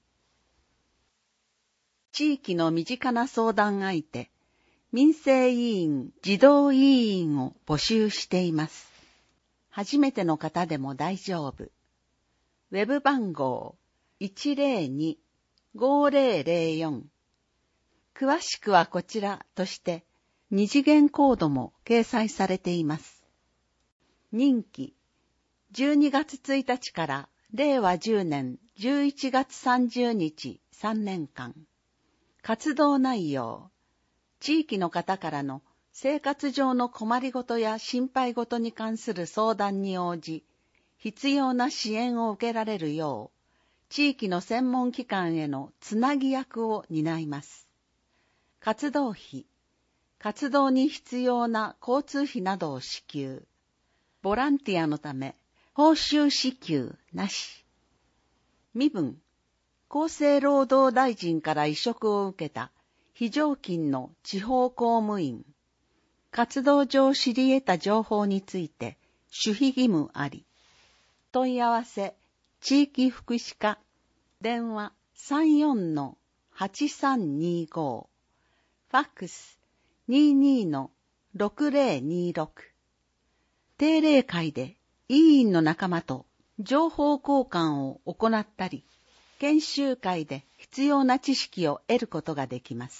地域の身近な相談相手、民生委員、児童委員を募集しています。初めての方でも大丈夫。ウェブ番号 いちゼロに ごゼロゼロよん。詳しくはこちらとして二次元コードも掲載されています。任期じゅうにがつついたちかられいわじゅうねんじゅういちがつさんじゅうにちさんねんかん。活動内容、地域の方からの生活上の困りごとや心配ごとに関する相談に応じ、必要な支援を受けられるよう、地域の専門機関へのつなぎ役を担います。活動費、活動に必要な交通費などを支給。ボランティアのため、報酬支給なし。身分、厚生労働大臣から委嘱を受けた非常勤の地方公務員。活動上知り得た情報について守秘義務あり。問い合わせ、地域福祉課、電話 さんよんのはちさんにご、ファックス にじゅうにのろくゼロにろく。定例会で委員の仲間と情報交換を行ったり、研修会で必要な知識を得ることができます。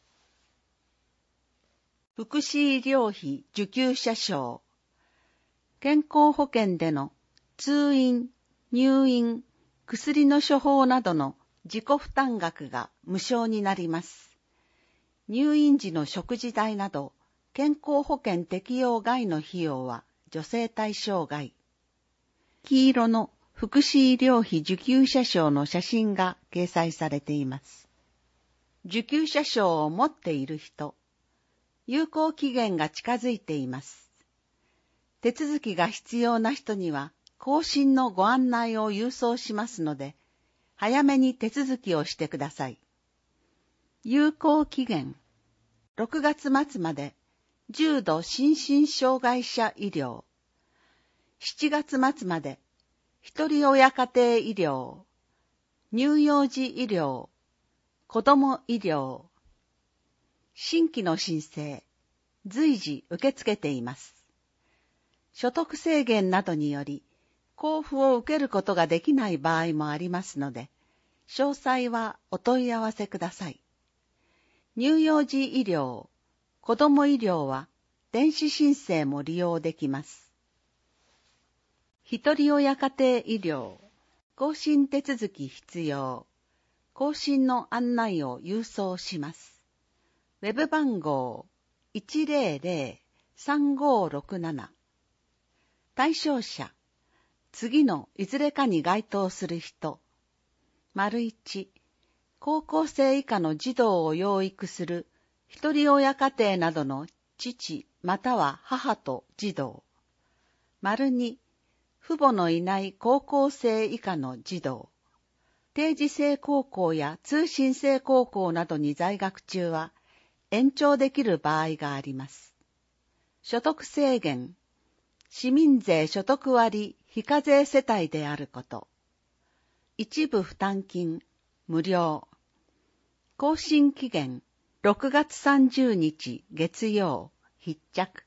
福祉医療費受給者証。健康保険での通院、入院、薬の処方などの自己負担額が無償になります。入院時の食事代など、健康保険適用外の費用は助成対象外。黄色の福祉医療費受給者証の写真が掲載されています。受給者証を持っている人、有効期限が近づいています。手続きが必要な人には、更新のご案内を郵送しますので、早めに手続きをしてください。有効期限、ろくがつ末まで、重度心身障害者医療。しちがつ末まで、ひとり親家庭医療、乳幼児医療、子ども医療。新規の申請、随時受け付けています。所得制限などにより、交付を受けることができない場合もありますので、詳細はお問い合わせください。乳幼児医療、子ども医療は電子申請も利用できます。ひとり親家庭医療、更新手続き必要、更新の案内を郵送します。ウェブ番号 いちゼロゼロ さんごろくなな。対象者、次のいずれかに該当する人。丸一、高校生以下の児童を養育するひとり親家庭などの父または母と児童。丸二、父母のいない高校生以下の児童。定時制高校や通信制高校などに在学中は延長できる場合があります。所得制限、市民税所得割非課税世帯であること。一部負担金、無料。更新期限、ろくがつさんじゅうにち月曜、必着。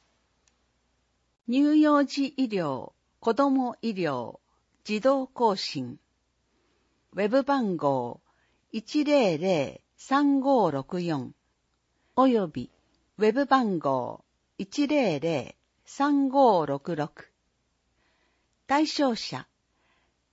乳幼児医療、子ども医療、自動更新。ウェブ番号 いちゼロゼロ さんごろくよん およびウェブ番号 いちゼロゼロ さんごろくろく。対象者、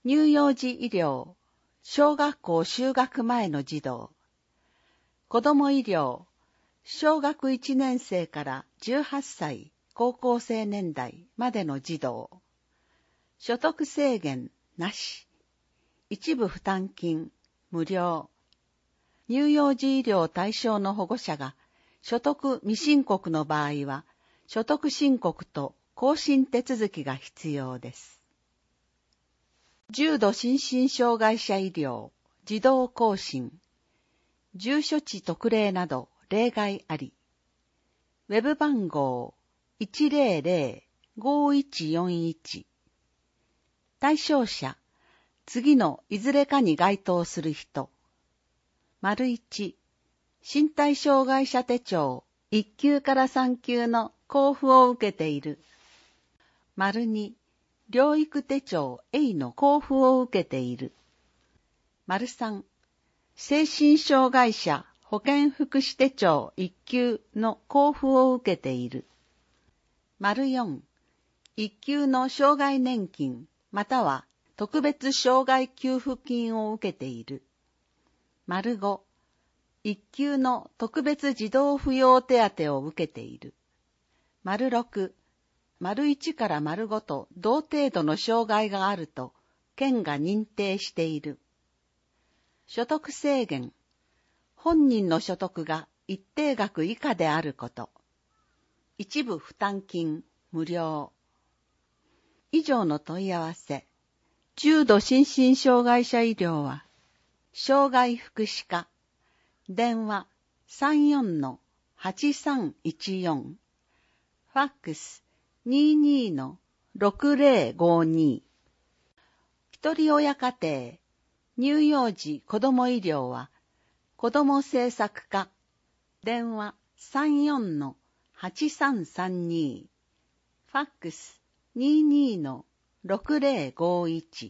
乳幼児医療、小学校就学前の児童、子ども医療、小学いちねん生からじゅうはっさい高校生年代までの児童、所得制限なし、一部負担金無料、乳幼児医療対象の保護者が所得未申告の場合は、所得申告と更新手続きが必要です。重度心身障害者医療、自動更新、住所地特例など例外あり。ウェブ番号 いちぜろぜろ ごいちよんいち。対象者、次のいずれかに該当する人。丸いち、身体障害者手帳いっ級からさん級の交付を受けている。丸に、療育手帳 A の交付を受けている。丸さん、精神障害者保健福祉手帳いっ級の交付を受けている。丸よん、いっ級の障害年金または特別障害給付金を受けている。丸ご、いっ級の特別児童扶養手当を受けている。丸ろく、丸いちから丸ごと同程度の障害があると県が認定している。所得制限、本人の所得が一定額以下であること。一部負担金無料。以上の問い合わせ。重度心身障害者医療は、障害福祉課、電話 さんよんのはちさんいちよん、ファックス にじゅうにのろくぜろごに。ひとり親家庭、乳幼児子ども医療は、子ども政策課、電話 さんよんのはちさんさんに、ファックス にじゅうにのろくぜろごいち。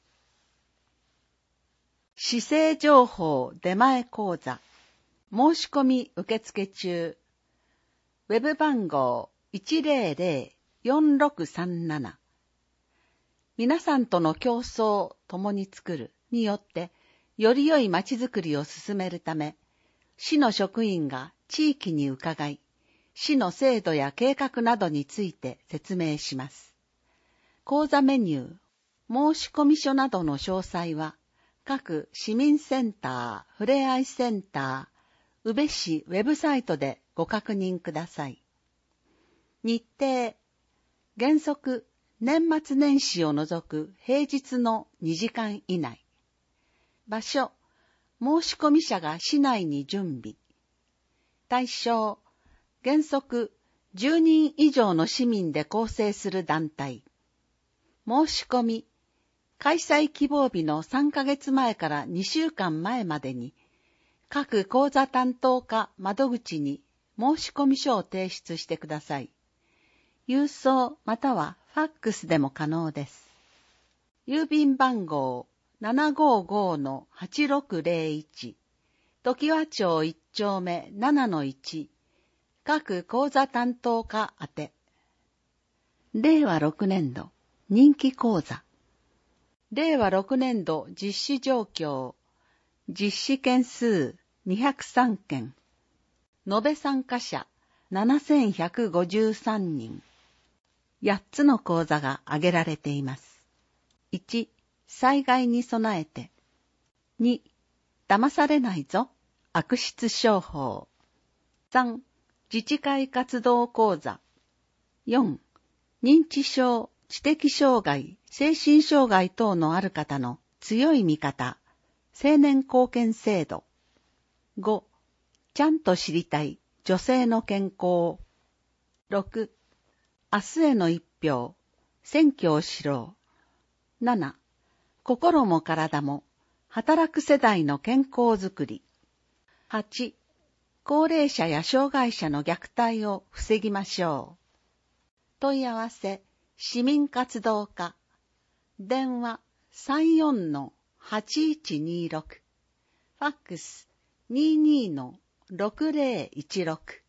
市政情報出前講座、申し込み受付中。ウェブ番号 いちぜろぜろ よんろくさんなな。皆さんとの競争共に作るによって、より良いまちづくりを進めるため、市の職員が地域に伺い、市の制度や計画などについて説明します。講座メニュー、申込書などの詳細は、各市民センター、ふれあいセンター、宇部市ウェブサイトでご確認ください。日程、原則、年末年始を除く平日のにじかん以内。場所、申込者が市内に準備。対象、原則じゅうにん以上の市民で構成する団体。申し込み、開催希望日のさんかげつまえからにしゅうかんまえまでに、各講座担当課窓口に申込書を提出してください。郵送またはファックスでも可能です。郵便番号 ななごーごーのはちろくぜろいち、常盤町いっちょうめななのいち、各講座担当課宛て。れいわろくねんど人気講座。れいわろくねんど実施状況。実施件数にひゃくさんけん。延べ参加者ななせんひゃくごじゅうさんにん。やっつの講座が挙げられています。いち、災害に備えて。に、騙されないぞ、悪質商法。さん、自治会活動講座。よん、認知症、知的障害、精神障害等のある方の強い味方、青年貢献制度。ご、ちゃんと知りたい、女性の健康。ろく、明日への一票、選挙を知ろう。なな、心も体も、働く世代の健康づくり。はち、高齢者や障害者の虐待を防ぎましょう。問い合わせ、市民活動課、電話 さんよんのはちいちにろく、ファックス にじゅうにのろくぜろいちろく。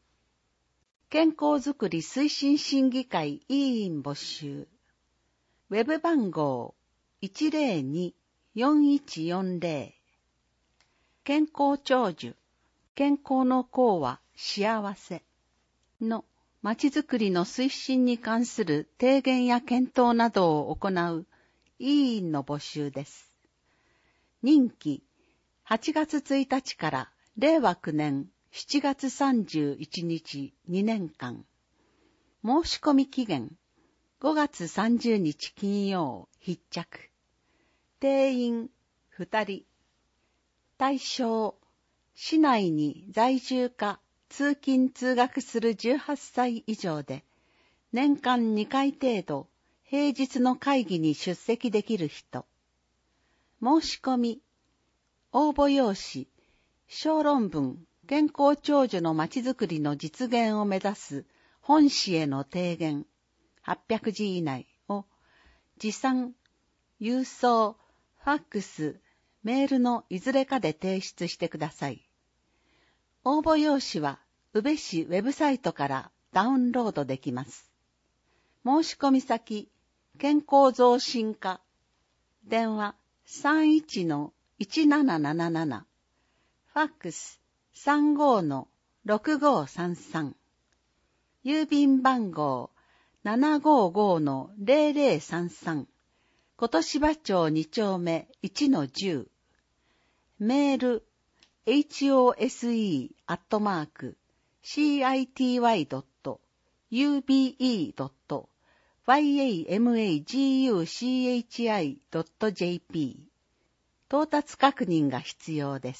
健康づくり推進審議会委員募集。 ウェブ番号 いちゼロに よんいちよんゼロ 健康長寿、健康の功は幸せのまちづくりの推進に関する提言や検討などを行う委員の募集です。任期はちがつついたちかられいわきゅうねんしちがつさんじゅういちにちにねんかん。申し込み期限ごがつさんじゅうにち金曜必着。定員ふたり。対象市内に在住か通勤通学するじゅうはっさい以上で、年間にかい程度、平日の会議に出席できる人。申し込み、応募用紙、小論文、健康長寿のまちづくりの実現を目指す本市への提言、はっぴゃくじ以内を、持参、郵送、ファックス、メールのいずれかで提出してください。応募用紙は宇部市ウェブサイトからダウンロードできます。申し込み先、健康増進課、電話 さんいちのいちなななななな、ファックス さんごのろくごさんさん、郵便番号 ななごごのゼロゼロさんさん、琴芝町に丁目いちのじゅう、メールエイチオーエスイー アットマーク シーアイティーワイ ドット ユービーイー ドット ワイエーエムエージーユーシーエイチアイ ドット ジェーピー 到達確認が必要です。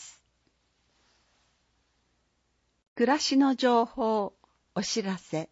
暮らしの情報、お知らせ。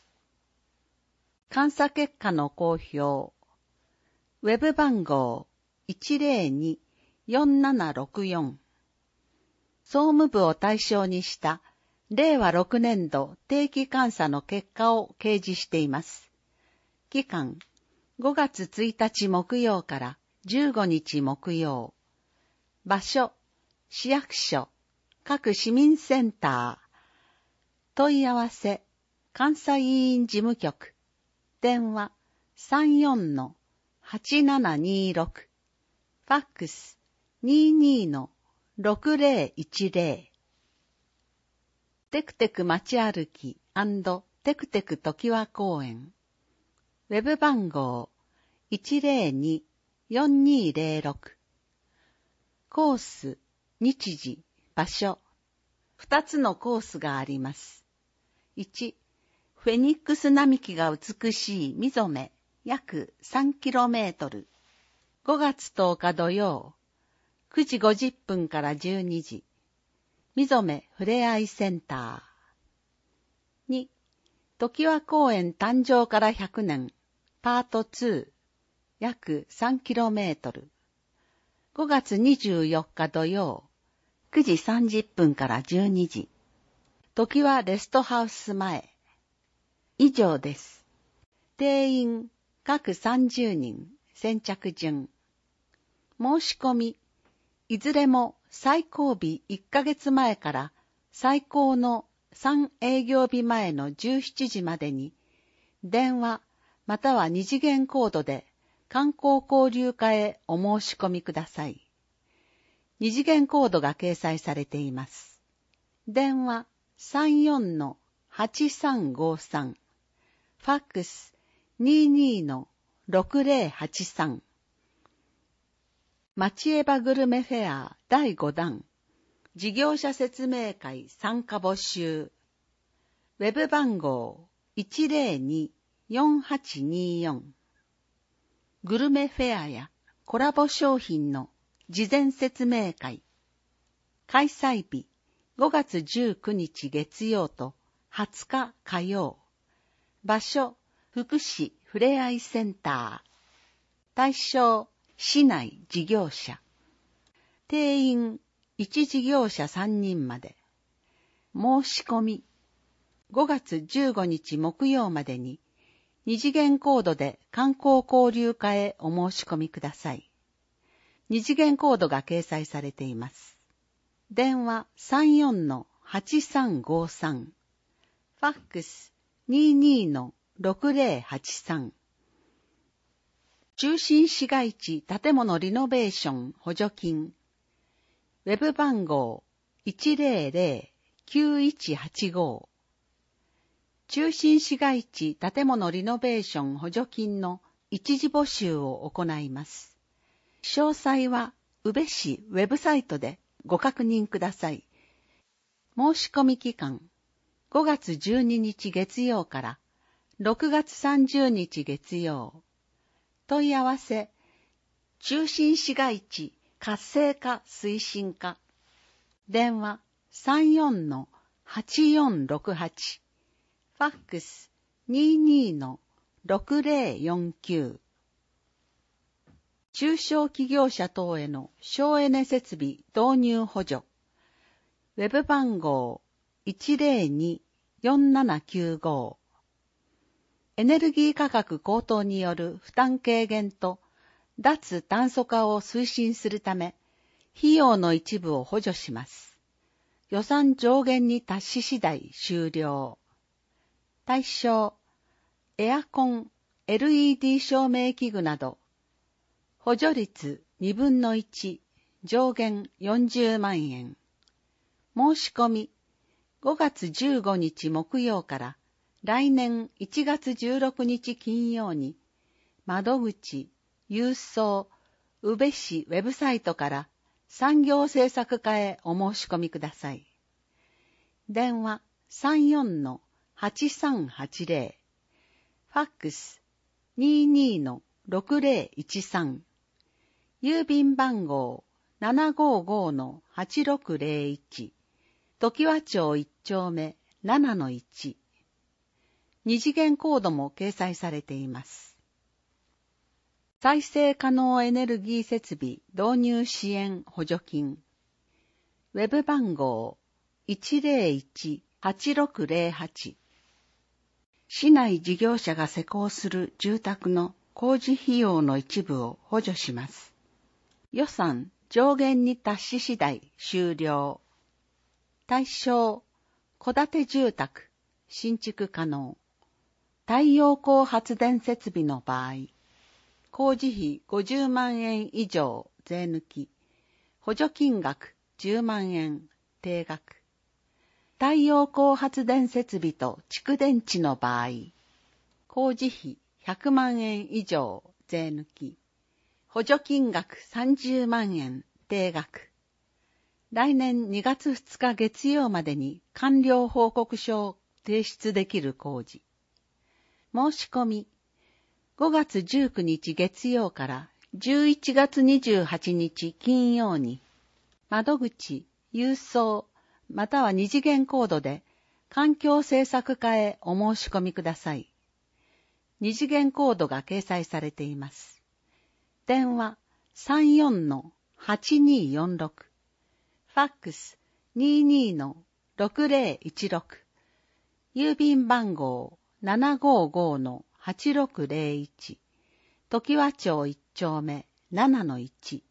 監査結果の公表。ウェブ番号 いちゼロに よんななろくよん。総務部を対象にしたれいわろくねんど定期監査の結果を掲示しています。期間ごがつついたち木曜からじゅうごにち木曜。場所市役所、各市民センター。問い合わせ監査委員事務局。電話 さんよんのはちななにろく。ファックス にじゅうにのろくゼロいちゼロ。テクテク街歩き&テクテクときわ公園。ウェブ番号 いちゼロに よんにゼロろく。コース、日時、場所。ふたつのコースがあります。いち、フェニックス並木が美しいみぞめ、約 さんキロメートル。ごがつとおか土曜、くじごじゅっぷんからじゅうにじ。みぞめふれあいセンター。に、ときわ公園誕生からひゃくねん、パートに、約 さんキロメートル。ごがつにじゅうよっか土曜、くじさんじゅっぷんからじゅうにじ。ときわレストハウス前。以上です。定員各さんじゅうにん、先着順。申し込み、いずれも最後日いっかげつまえから最高のさん営業日前のじゅうしちじまでに、電話または二次元コードで観光交流課へお申し込みください。二次元コードが掲載されています。電話 さんよんのはちさんごさん。ファックス にじゅうにのろくゼロはちさん。町エバグルメフェアだいごだん。事業者説明会参加募集。ウェブ番号 いちゼロに よんはちによん。グルメフェアやコラボ商品の事前説明会。開催日ごがつじゅうくにち月曜とはつか火曜。場所福祉ふれあいセンター。対象市内事業者。定員いち事業者さんにんまで。申し込みごがつじゅうごにち木曜までに二次元コードで観光交流課へお申し込みください。二次元コードが掲載されています。電話 さんよんのはちさんごさん。ファックス にじゅうにのろくゼロはちさん。 中心市街地建物リノベーション補助金。ウェブ番号 いちぜろぜろきゅういちはちご。中心市街地建物リノベーション補助金の一時募集を行います。詳細は宇部市ウェブサイトでご確認ください。申し込み期間ごがつじゅうににち月曜からろくがつさんじゅうにち月曜。問い合わせ、中心市街地活性化推進課。電話 さんよんのはちよんろくはち。ファックス ににのろくぜろよんきゅう。中小企業者等への省エネ設備導入補助。ウェブ番号 いちぜろによんななきゅうご。エネルギー価格高騰による負担軽減と脱炭素化を推進するため、費用の一部を補助します。予算上限に達し次第終了。対象、エアコン、エルイーディー 照明器具など、補助率にぶんのいち、上限よんじゅうまんえん。申し込み、ごがつじゅうごにち木曜から来年いちがつじゅうろくにち金曜に、窓口、郵送、宇部市ウェブサイトから産業政策課へお申し込みください。電話 さんよんのはちさんはちぜろ。ファックス ににのろくぜろいちさん。郵便番号 ななごごのはちろくぜろいち。常盤町いっちょうめ ななのいち。二次元コードも掲載されています。再生可能エネルギー設備導入支援補助金。ウェブ番号 いちぜろいちはちろくぜろはち。市内事業者が施工する住宅の工事費用の一部を補助します。予算上限に達し次第終了。対象、戸建て住宅、新築可能。太陽光発電設備の場合、工事費ごじゅうまんえん以上税抜き、補助金額じゅうまんえん定額。太陽光発電設備と蓄電池の場合、工事費ひゃくまんえん以上税抜き、補助金額さんじゅうまんえん定額。来年にがつふつか月曜までに完了報告書を提出できる工事。申し込み、ごがつじゅうくにち月曜からじゅういちがつにじゅうはちにち金曜に、窓口、郵送、または二次元コードで環境政策課へお申し込みください。二次元コードが掲載されています。電話 さんよんのはちによんろく。ファックス ににのろくぜろいちろく。郵便番号 ななごごのはちろくぜろいち。常盤町いっちょうめ ななのいち。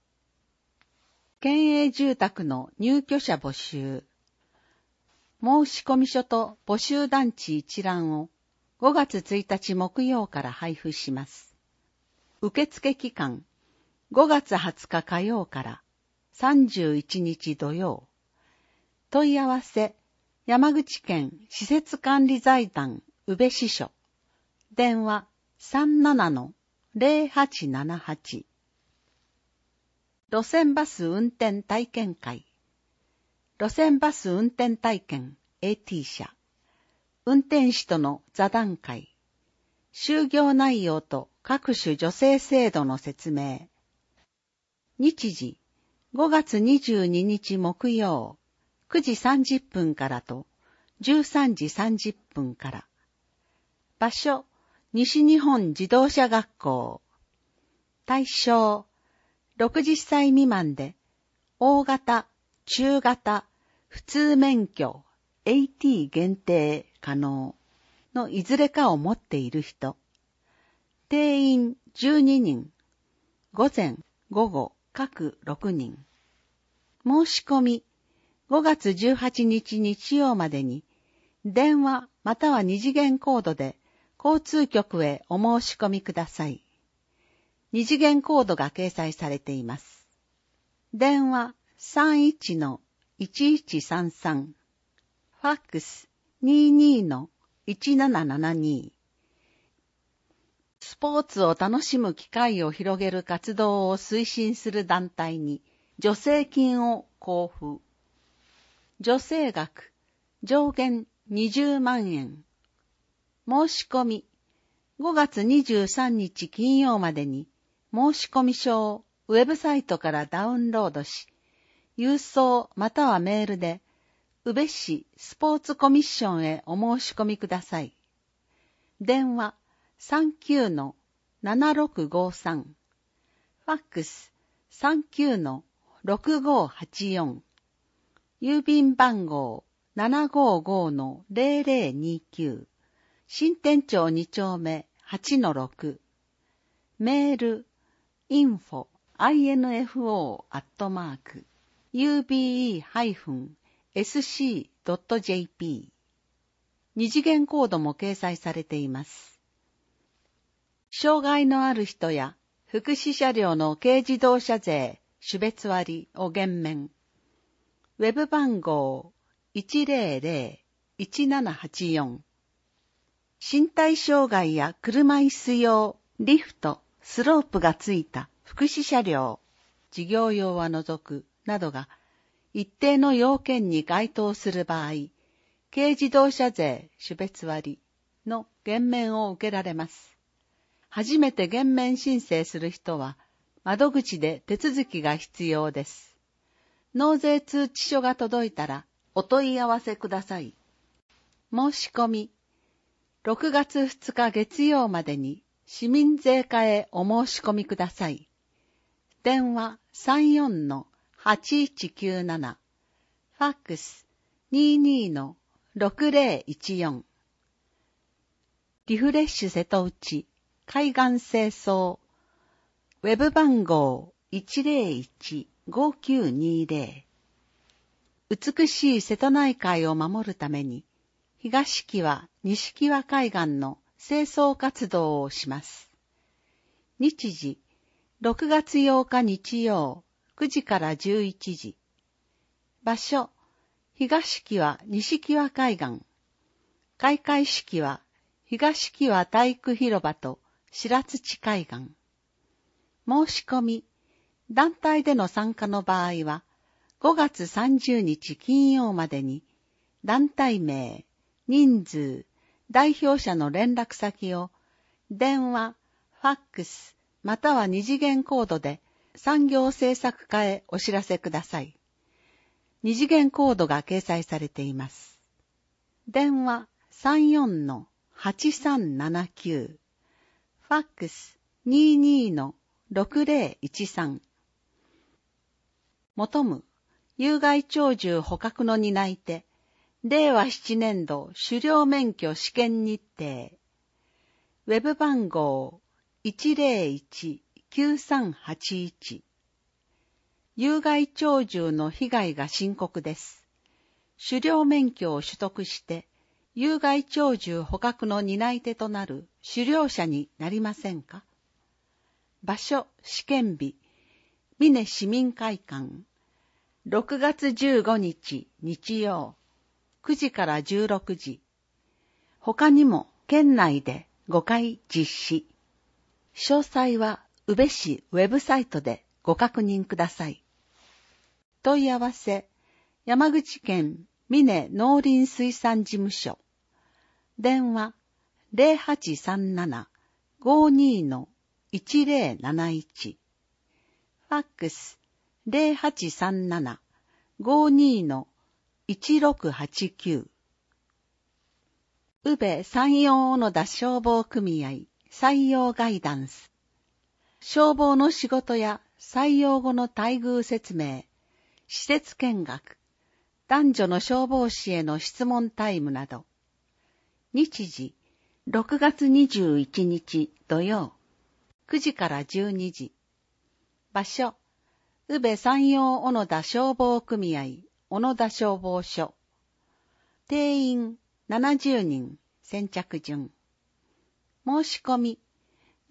県営住宅の入居者募集。申込書と募集団地一覧をごがつついたち木曜から配布します。受付期間ごがつはつか火曜からさんじゅういちにち土曜。問い合わせ、山口県施設管理財団宇部支所。電話 さんななのぜろはちななはち。路線バス運転体験会。路線バス運転体験 エーティー 社。運転士との座談会。就業内容と各種助成制度の説明。日時、ごがつにじゅうににち木曜、くじさんじゅっぷんからとじゅうさんじさんじゅっぷんから。場所、西日本自動車学校。対象、ろくじゅっさい未満で、大型、中型、普通免許、エーティー 限定可能のいずれかを持っている人。定員じゅうににん。午前、午後、各ろくにん。申し込み、ごがつじゅうはちにち日曜までに、電話または二次元コードで交通局へお申し込みください。 二次元コードが掲載されています。電話 さんいちのいちいちさんさん、ファックス にじゅうにのいちななななに。スポーツを楽しむ機会を広げる活動を推進する団体に助成金を交付。助成額上限にじゅうまんえん。申し込みごがつにじゅうさんにち金曜までに申し込み書をウェブサイトからダウンロードし、郵送またはメールで宇部市スポーツコミッションへお申し込みください。電話 さんきゅうのななろくごさん、ファックス さんきゅうのろくごはちよん、郵便番号 ななごごのぜろぜろにきゅう、新店町に丁目 はちのろく、メール インフォ アイエヌエフオー アットマーク ユービーイー ハイフン エスシー ドット ジェーピー。二次元コードも掲載されています。障害のある人や福祉車両の軽自動車税種別割を減免。ウェブ番号 いちぜろぜろ いちななはちよん。身体障害や車椅子用、リフト、スロープがついた福祉車両、事業用は除くなどが一定の要件に該当する場合、軽自動車税種別割の減免を受けられます。初めて減免申請する人は、窓口で手続きが必要です。納税通知書が届いたら、お問い合わせください。申し込み、ろくがつふつか月曜までに市民税課へお申し込みください。電話 さんよんのはちいちきゅうなな、ファックス にじゅうにのろくぜろいちよん。リフレッシュ瀬戸内海岸清掃、ウェブ番号 いちぜろいち ごきゅうにぜろ。美しい瀬戸内海を守るために、東木和、西木和海岸の清掃活動をします。日時、ろくがつようか日曜、くじからじゅういちじ。場所、東木和、西木和海岸。開会式は、東木和体育広場と白土海岸。申し込み、団体での参加の場合は、ごがつさんじゅうにち金曜までに、団体名、人数、代表者の連絡先を、電話、ファックス、または二次元コードで産業政策課へお知らせください。二次元コードが掲載されています。電話 さんよんのはちさんななきゅう、ファックス にじゅうにのろくぜろいちさん。求む、有害鳥獣捕獲の担い手、れいわななねんど狩猟免許試験日程。ウェブ番号 いちぜろいち きゅうさんはちいち。有害鳥獣の被害が深刻です。狩猟免許を取得して、有害鳥獣捕獲の担い手となる狩猟者になりませんか？場所、試験日、美祢市民会館、ろくがつじゅうごにち日曜、くじからじゅうろくじ。他にも県内でごかい実施。詳細は宇部市ウェブサイトでご確認ください。問い合わせ、山口県美祢農林水産事務所。電話 ゼロはちさんなな ごにのいちぜろなないち。ファックス ゼロはちさんなな ごにのいちろくはちきゅう。宇部山陽小野田消防組合採用ガイダンス。消防の仕事や採用後の待遇説明、施設見学、男女の消防士への質問タイムなど。日時、ろくがつにじゅういちにち土曜、くじからじゅうにじ。場所、宇部山陽小野田消防組合小野田消防署。定員ななじゅうにん、先着順。申し込み、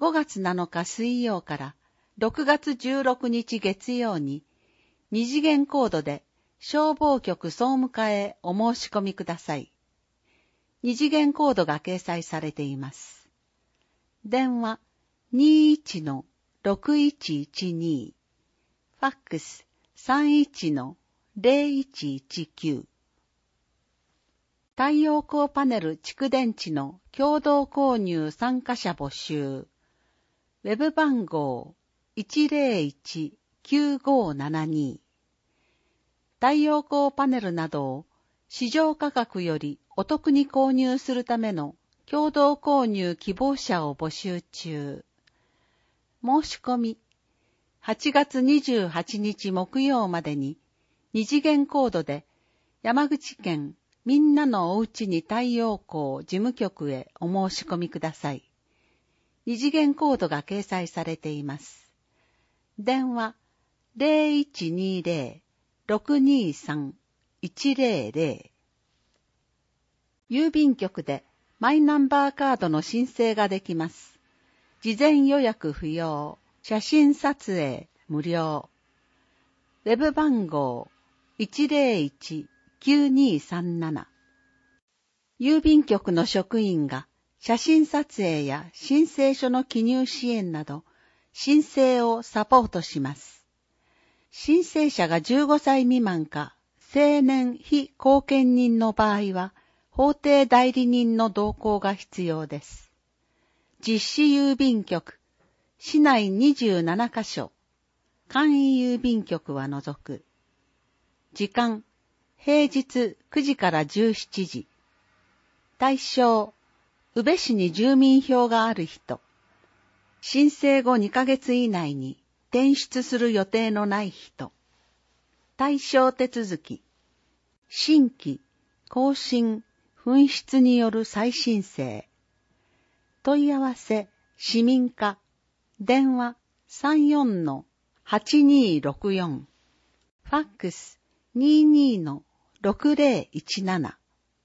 ごがつなのか水曜からろくがつじゅうろくにち月曜に二次元コードで消防局総務課へお申し込みください。二次元コードが掲載されています。電話 にじゅういちのろくいちいちに、ファックス さんじゅういちのゼロいちいちきゅう。太陽光パネル蓄電池の共同購入参加者募集。ウェブ番号 いちゼロいちきゅうごななに。太陽光パネルなどを市場価格よりお得に購入するための共同購入希望者を募集中。申し込み、はちがつにじゅうはちにち木曜までに二次元コードで山口県みんなのおうちに太陽光事務局へお申し込みください。二次元コードが掲載されています。電話 ゼロいちにゼロ ろくにさん いちゼロゼロ。郵便局でマイナンバーカードの申請ができます。事前予約不要、写真撮影無料。ウェブ番号 いちゼロいちきゅうにさんなな。郵便局の職員が写真撮影や申請書の記入支援など申請をサポートします。申請者がじゅうごさい未満か成年非後見人の場合は法定代理人の同行が必要です。実施郵便局、市内にじゅうななかしょ、簡易郵便局は除く。時間、平日くじからじゅうしちじ。対象、宇部市に住民票がある人。申請後にかげつ以内に転出する予定のない人。対象手続き、新規、更新、紛失による再申請。問い合わせ、市民課、電話 さんよんのはちにろくよん、ファックス にじゅうにのろくゼロいちなな。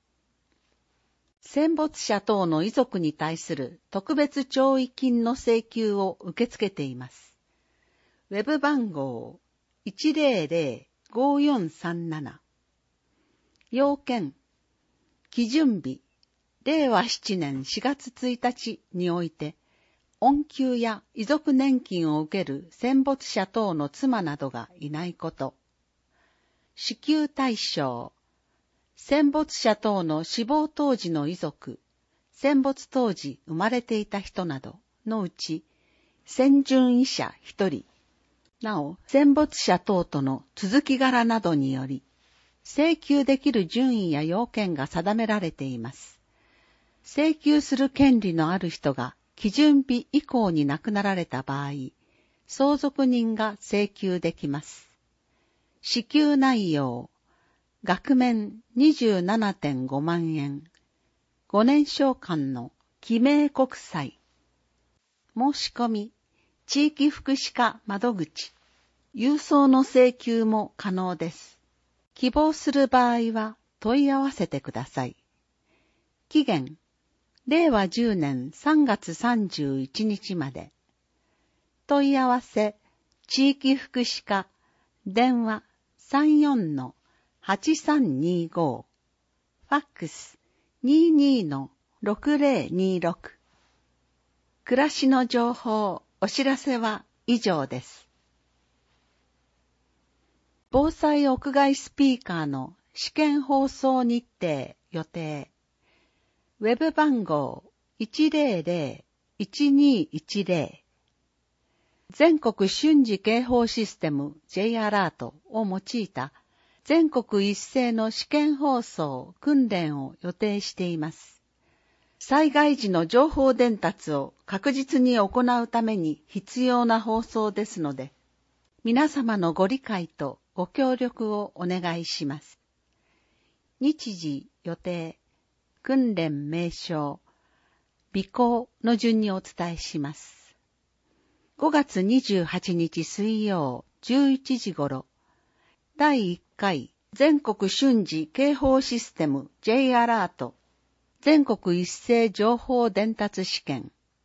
戦没者等の遺族に対する特別弔慰金の請求を受け付けています。ウェブ番号 いちゼロゼロ ごよんさんなな。要件、基準日、れいわななねんしがつついたちにおいて、恩給や遺族年金を受ける戦没者等の妻などがいないこと。支給対象、戦没者等の死亡当時の遺族、戦没当時生まれていた人などのうち、先順位者ひとり、なお戦没者等との続き柄などにより、請求できる順位や要件が定められています。請求する権利のある人が基準日以降に亡くなられた場合、相続人が請求できます。支給内容、額面 にじゅうななてんごまんえん、ごねん償還の記名国債。申し込み、地域福祉課窓口、郵送の請求も可能です。希望する場合は問い合わせてください。期限、れいわじゅうねんさんがつさんじゅういちにちまで。問い合わせ、地域福祉課、電話 さんよんのはちさんにご、ファックス にじゅうにのろくゼロにろく。暮らしの情報、お知らせは以上です。防災屋外スピーカーの試験放送日程予定。ウェブ番号 いちゼロゼロ いちにいちゼロ。全国瞬時警報システム J アラートを用いた全国一斉の試験放送訓練を予定しています。災害時の情報伝達を確実に行うために必要な放送ですので、皆様のご理解とご協力をお願いします。日時、予定、訓練名称、備考の順にお伝えします。ごがつにじゅうはちにち水曜じゅういちじ頃、だいいっかい全国瞬時警報システム J アラート全国一斉情報伝達試験。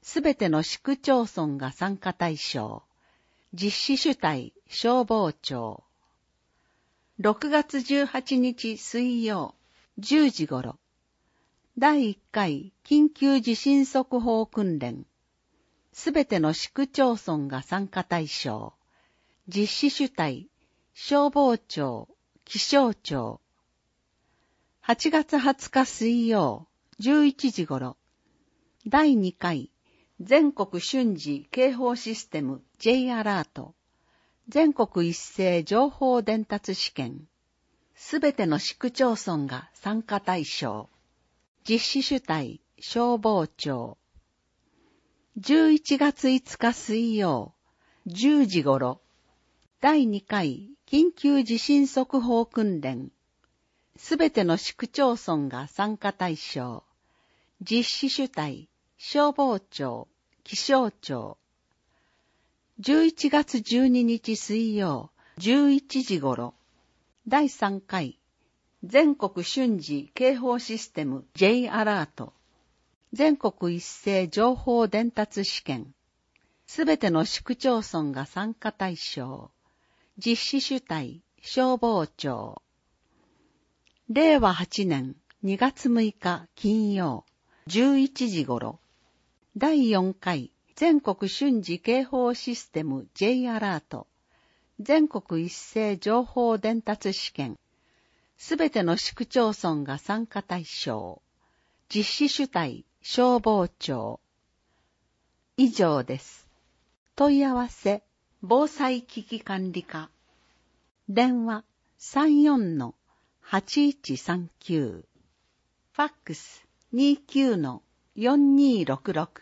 すべての市区町村が参加対象。実施主体消防庁。ろくがつじゅうはちにち水曜じゅうじ頃、だいいっかい緊急地震速報訓練。すべての市区町村が参加対象。実施主体消防庁、気象庁。はちがつはつか水曜じゅういちじ頃、だいにかい全国瞬時警報システム J アラート。全国一斉情報伝達試験。すべての市区町村が参加対象。実施主体消防庁。じゅういちがついつか水曜じゅうじ頃、だいにかい緊急地震速報訓練。すべての市区町村が参加対象。実施主体消防庁、気象庁。じゅういちがつじゅうににち水曜じゅういちじ頃、だいさんかい全国瞬時警報システム J アラート。全国一斉情報伝達試験。すべての市区町村が参加対象。実施主体消防庁。れいわはちねんにがつむいか金曜じゅういちじ頃、だいよんかい全国瞬時警報システム J アラート。全国一斉情報伝達試験。すべての市区町村が参加対象。実施主体消防庁。以上です。問い合わせ防災危機管理課。電話 さんよんのはちいちさんきゅう。ファックス にじゅうきゅうのよんにーろくろく。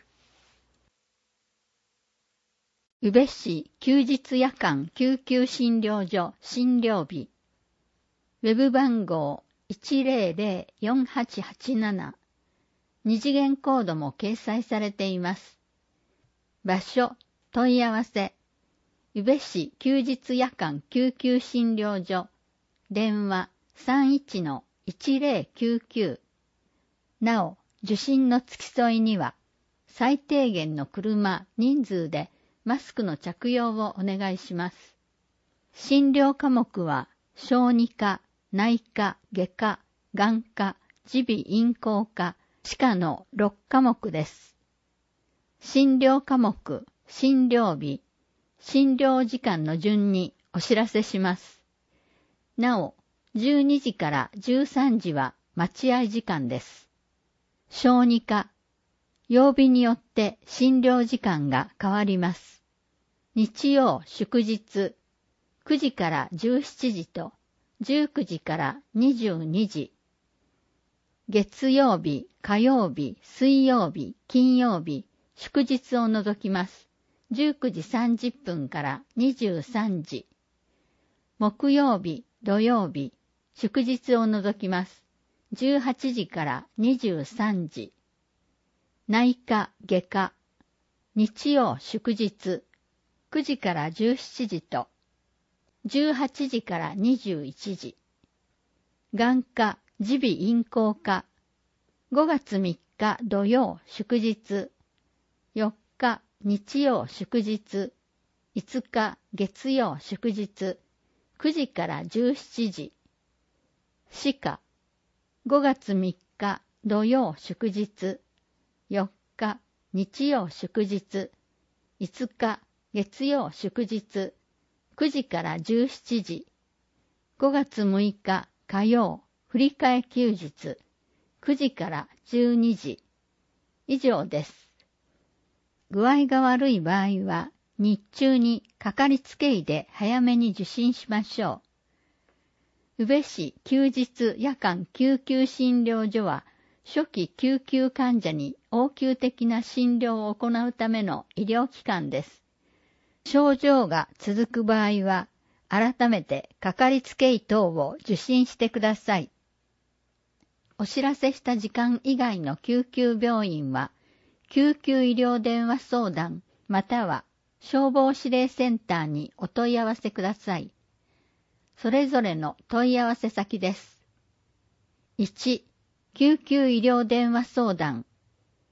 宇部市休日夜間救急診療所診療日。ウェブ番号 いちぜろぜろよんはちはちなな。二次元コードも掲載されています。場所、問い合わせ。宇部市休日夜間救急診療所。電話 さんいちのいちぜろきゅうきゅう。なお、受診の付き添いには、最低限の車、人数でマスクの着用をお願いします。診療科目は、小児科、内科、外科、眼科、耳鼻咽喉科、歯科のろっかもくです。診療科目、診療日、診療時間の順にお知らせします。なお、じゅうにじからじゅうさんじは待合時間です。小児科、曜日によって診療時間が変わります。日曜祝日、くじからじゅうしちじとじゅうくじからにじゅうにじ。月曜日、火曜日、水曜日、金曜日、祝日を除きます。じゅうくじさんじゅっぷんからにじゅうさんじ。木曜日、土曜日、祝日を除きます。じゅうはちじからにじゅうさんじ。内科、外科、日曜祝日、くじからじゅうしちじと、じゅうはちじからにじゅういちじ。眼科、耳鼻咽喉科、ごがつみっか土曜祝日、よっか日曜祝日、いつか月曜祝日、くじからじゅうしちじ。歯科、ごがつみっか土曜祝日、よっか日曜祝日、いつか月曜祝日、くじからじゅうしちじ。ごがつむいか火曜振り替え休日、くじからじゅうにじ。以上です。具合が悪い場合は、日中にかかりつけ医で早めに受診しましょう。宇部市休日夜間救急診療所は、初期救急患者に応急的な診療を行うための医療機関です。症状が続く場合は、改めてかかりつけ医等を受診してください。お知らせした時間以外の救急病院は、救急医療電話相談または消防指令センターにお問い合わせください。それぞれの問い合わせ先です。いち、救急医療電話相談。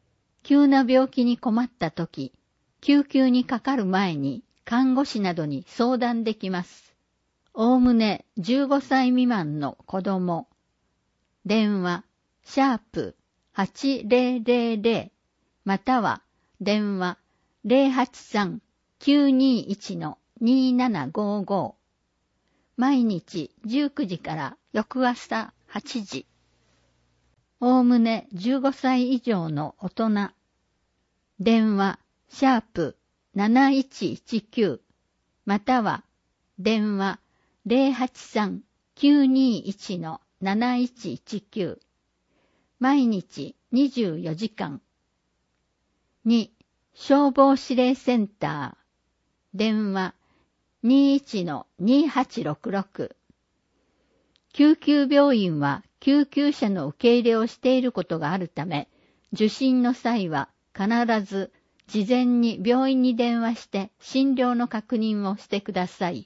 急な病気に困ったとき、救急にかかる前に看護師などに相談できます。おおむねじゅうごさい未満の子供。電話、シャープはちぜろぜろぜろまたは電話 ゼロはちさんきゅうにいちのにななごご。毎日じゅうくじから翌朝はちじ。おおむねじゅうごさい以上の大人。電話、シャープなないちいちきゅうまたは電話 ゼロはちさんきゅうにいちのなないちいちきゅう。毎日にじゅうよじかん。に、消防指令センター。電話にいちのにはちろくろく。救急病院は救急車の受け入れをしていることがあるため、受診の際は必ず事前に病院に電話して診療の確認をしてください。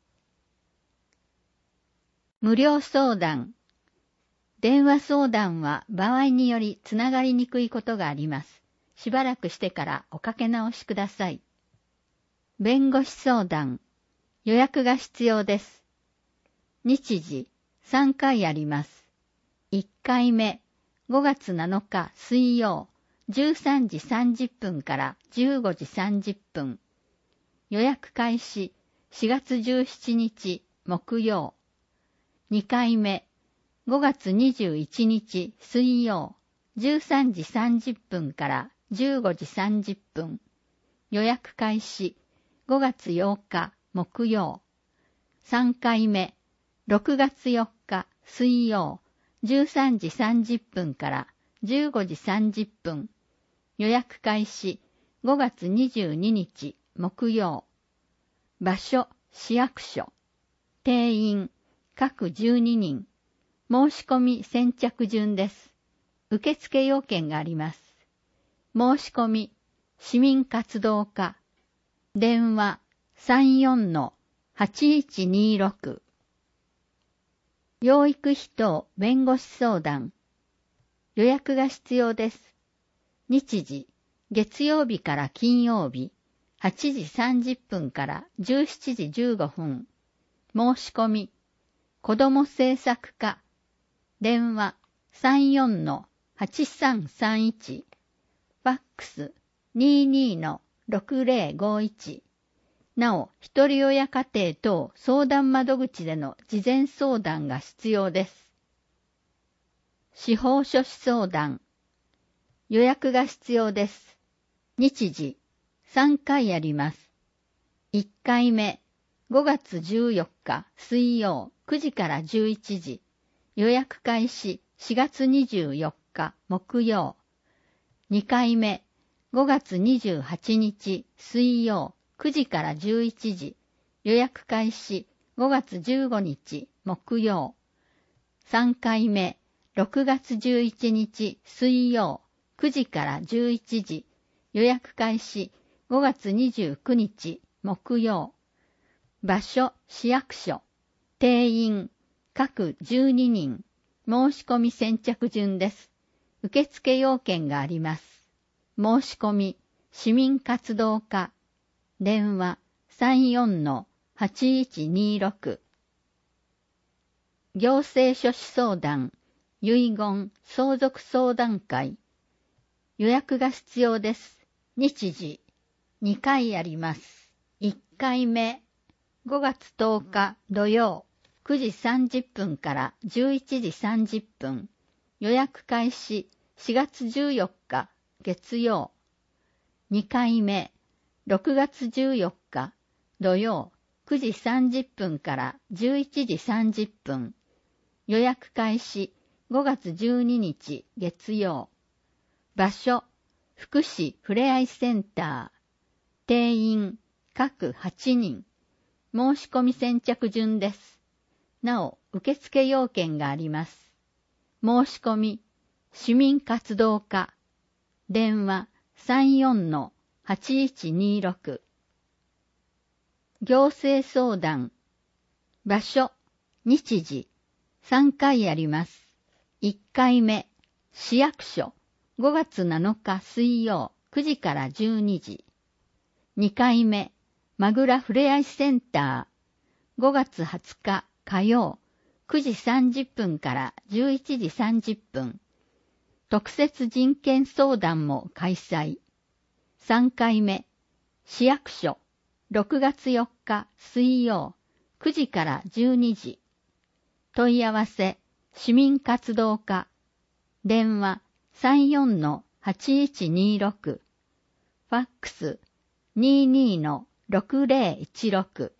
無料相談。電話相談は場合によりつながりにくいことがあります。しばらくしてからおかけ直しください。弁護士相談。予約が必要です。日時さんかいあります。いっかいめ、ごがつなのか水曜、じゅうさんじさんじゅっぷんからじゅうごじさんじゅっぷん。予約開始しがつじゅうしちにち木曜。にかいめ、ごがつにじゅういちにち水曜、じゅうさんじさんじゅっぷんからじゅうごじさんじゅっぷん。予約開始ごがつようか木曜。さんかいめ、ろくがつよっか水曜、じゅうさんじさんじゅっぷんからじゅうごじさんじゅっぷん。予約開始ごがつにじゅうににち木曜。場所、市役所。定員、各じゅうににん。申し込み先着順です。受付要件があります。申し込み、市民活動家。電話 さんよんのはちいちにろく。養育費等弁護士相談。予約が必要です。日時、月曜日から金曜日、はちじさんじゅっぷんからじゅうしちじじゅうごふん。申し込み、子ども政策課。電話 さんよんのはちさんさんいち。ファックス にじゅうにのろくぜろごいち。なお、ひとり親家庭等相談窓口での事前相談が必要です。司法書士相談。予約が必要です。日時、さんかいあります。いっかいめ、ごがつじゅうよっか水曜くじからじゅういちじ。予約開始しがつにじゅうよっか木曜。にかいめ、ごがつにじゅうはちにち水曜くじからじゅういちじ。予約開始ごがつじゅうごにち木曜。さんかいめ、ろくがつじゅういちにち水曜くじからじゅういちじ。予約開始ごがつにじゅうくにち木曜。場所、市役所。定員、各じゅうににん。申し込み先着順です。受付要件があります。申し込み、市民活動課。電話 さんよんのはちいちにろく。行政書士相談、遺言、相続相談会。予約が必要です。日時、にかいあります。いっかいめ、ごがつとおか土曜、くじさんじゅっぷんからじゅういちじさんじゅっぷん。予約開始しがつじゅうよっか月曜。にかいめ、ろくがつじゅうよっか土曜、くじさんじゅっぷんからじゅういちじさんじゅっぷん。予約開始ごがつじゅうににち月曜。場所、福祉ふれあいセンター。定員、各はちにん。申し込み先着順です。なお、受付要件があります。申し込み、市民活動課。電話 さんよんのはちいちにろく。行政相談。場所、日時、さんかいあります。いっかいめ、市役所。 ごがつなのか水曜くじからじゅうにじ。にかいめ、マグラふれあいセンター、ごがつはつか火曜、くじさんじゅっぷんからじゅういちじさんじゅっぷん。特設人権相談も開催。さんかいめ、市役所、ろくがつよっか水曜、くじからじゅうにじ。問い合わせ、市民活動課。電話 さんよんのはちいちにろく。ファックス にじゅうにのろくぜろいちろく。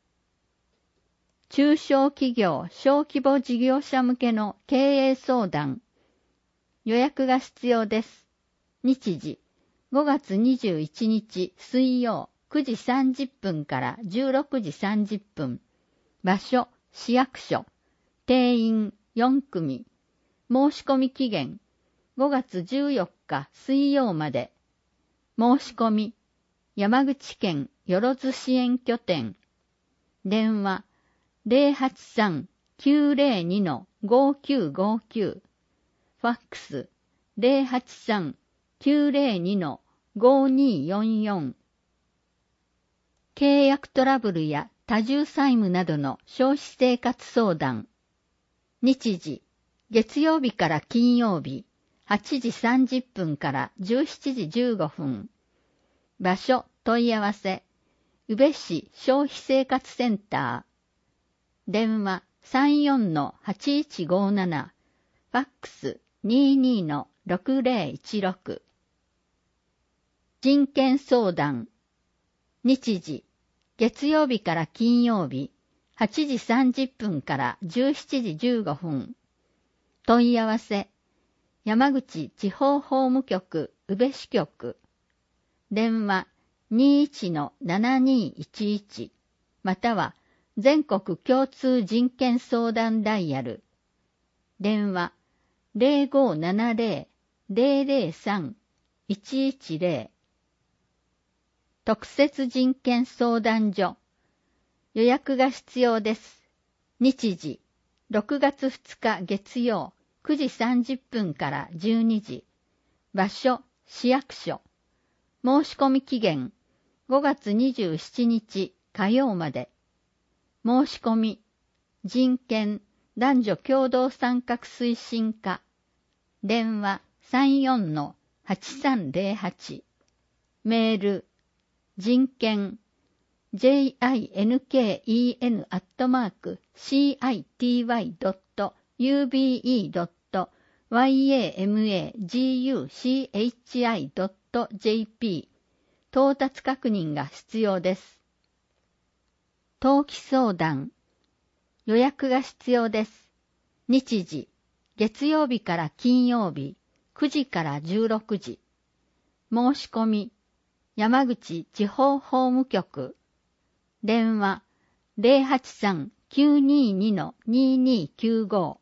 中小企業小規模事業者向けの経営相談。予約が必要です。日時、ごがつにじゅういちにち水曜くじさんじゅっぷんからじゅうろくじさんじゅっぷん。場所、市役所。定員よんくみ。申し込み期限、ごがつじゅうよっか水曜まで。申し込み、山口県よろず支援拠点。電話、ゼロはちさん きゅうゼロにのごきゅうごきゅう。ファックス、ゼロはちさん きゅうゼロにのごによんよん。契約トラブルや多重債務などの消費生活相談。日時、月曜日から金曜日、はちじさんじゅっぷんからじゅうしちじじゅうごふん。場所、問い合わせ、宇部市消費生活センター。電話 さんよんのはちいちごなな。ファックス にじゅうにのろくぜろいちろく。人権相談。日時、月曜日から金曜日、はちじさんじゅっぷんからじゅうしちじじゅうごふん。問い合わせ、山口地方法務局宇部支局。電話 にじゅういちのななにいちいち または全国共通人権相談ダイヤル。電話ゼロごななゼロ ゼロゼロさん いちいちゼロ。特設人権相談所。予約が必要です。日時、ろくがつふつか月曜くじさんじゅっぷんからじゅうにじ。場所、市役所。申し込み期限、ごがつにじゅうしちにち火曜まで。申し込み、人権男女共同参画推進課。電話 さんよんのはちさんゼロはち。メール、人権ジェイアイエヌケーイーエヌ アットマーク シーアイティーワイ ドット ユービーイー ドット ワイエーエムエージーユーシーエイチアイ ドット ジェーピー。到達確認が必要です。登記相談。予約が必要です。日時、月曜日から金曜日、くじからじゅうろくじ。申し込み、山口地方法務局。電話 ゼロはちさん きゅうににのににきゅうご。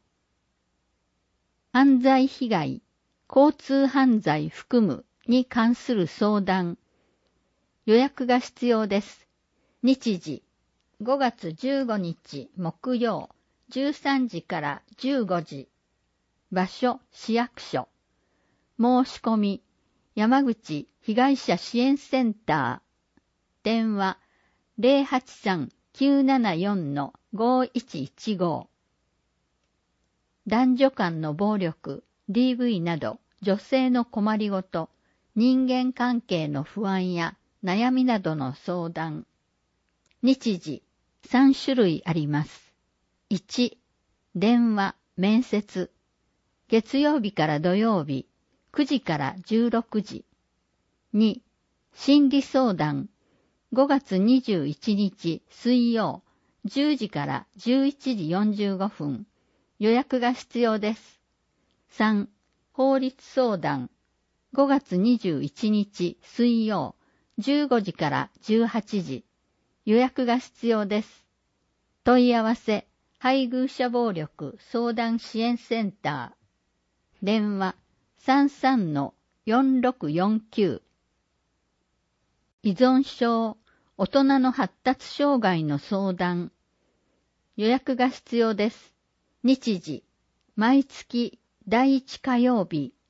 犯罪被害、交通犯罪含むに関する相談。予約が必要です。日時、ごがつじゅうごにち木曜、じゅうさんじからじゅうごじ。場所、市役所。申し込み、山口被害者支援センター。電話ゼロはちさん きゅうななよんのごいちいちご。男女間の暴力、ディーブイ など女性の困りごと、人間関係の不安や悩みなどの相談。日時、さんしゅるいあります。いち、電話、面接。月曜日から土曜日、くじからじゅうろくじ。に、心理相談。ごがつにじゅういちにち水曜、じゅうじからじゅういちじよんじゅうごふん。予約が必要です。さん、法律相談。ごがつにじゅういちにち水曜、じゅうごじからじゅうはちじ。予約が必要です。問い合わせ、配偶者暴力相談支援センター。電話 さんさんのよんろくよんきゅう。依存症、大人の発達障害の相談。予約が必要です。日時、毎月だいいち火曜日、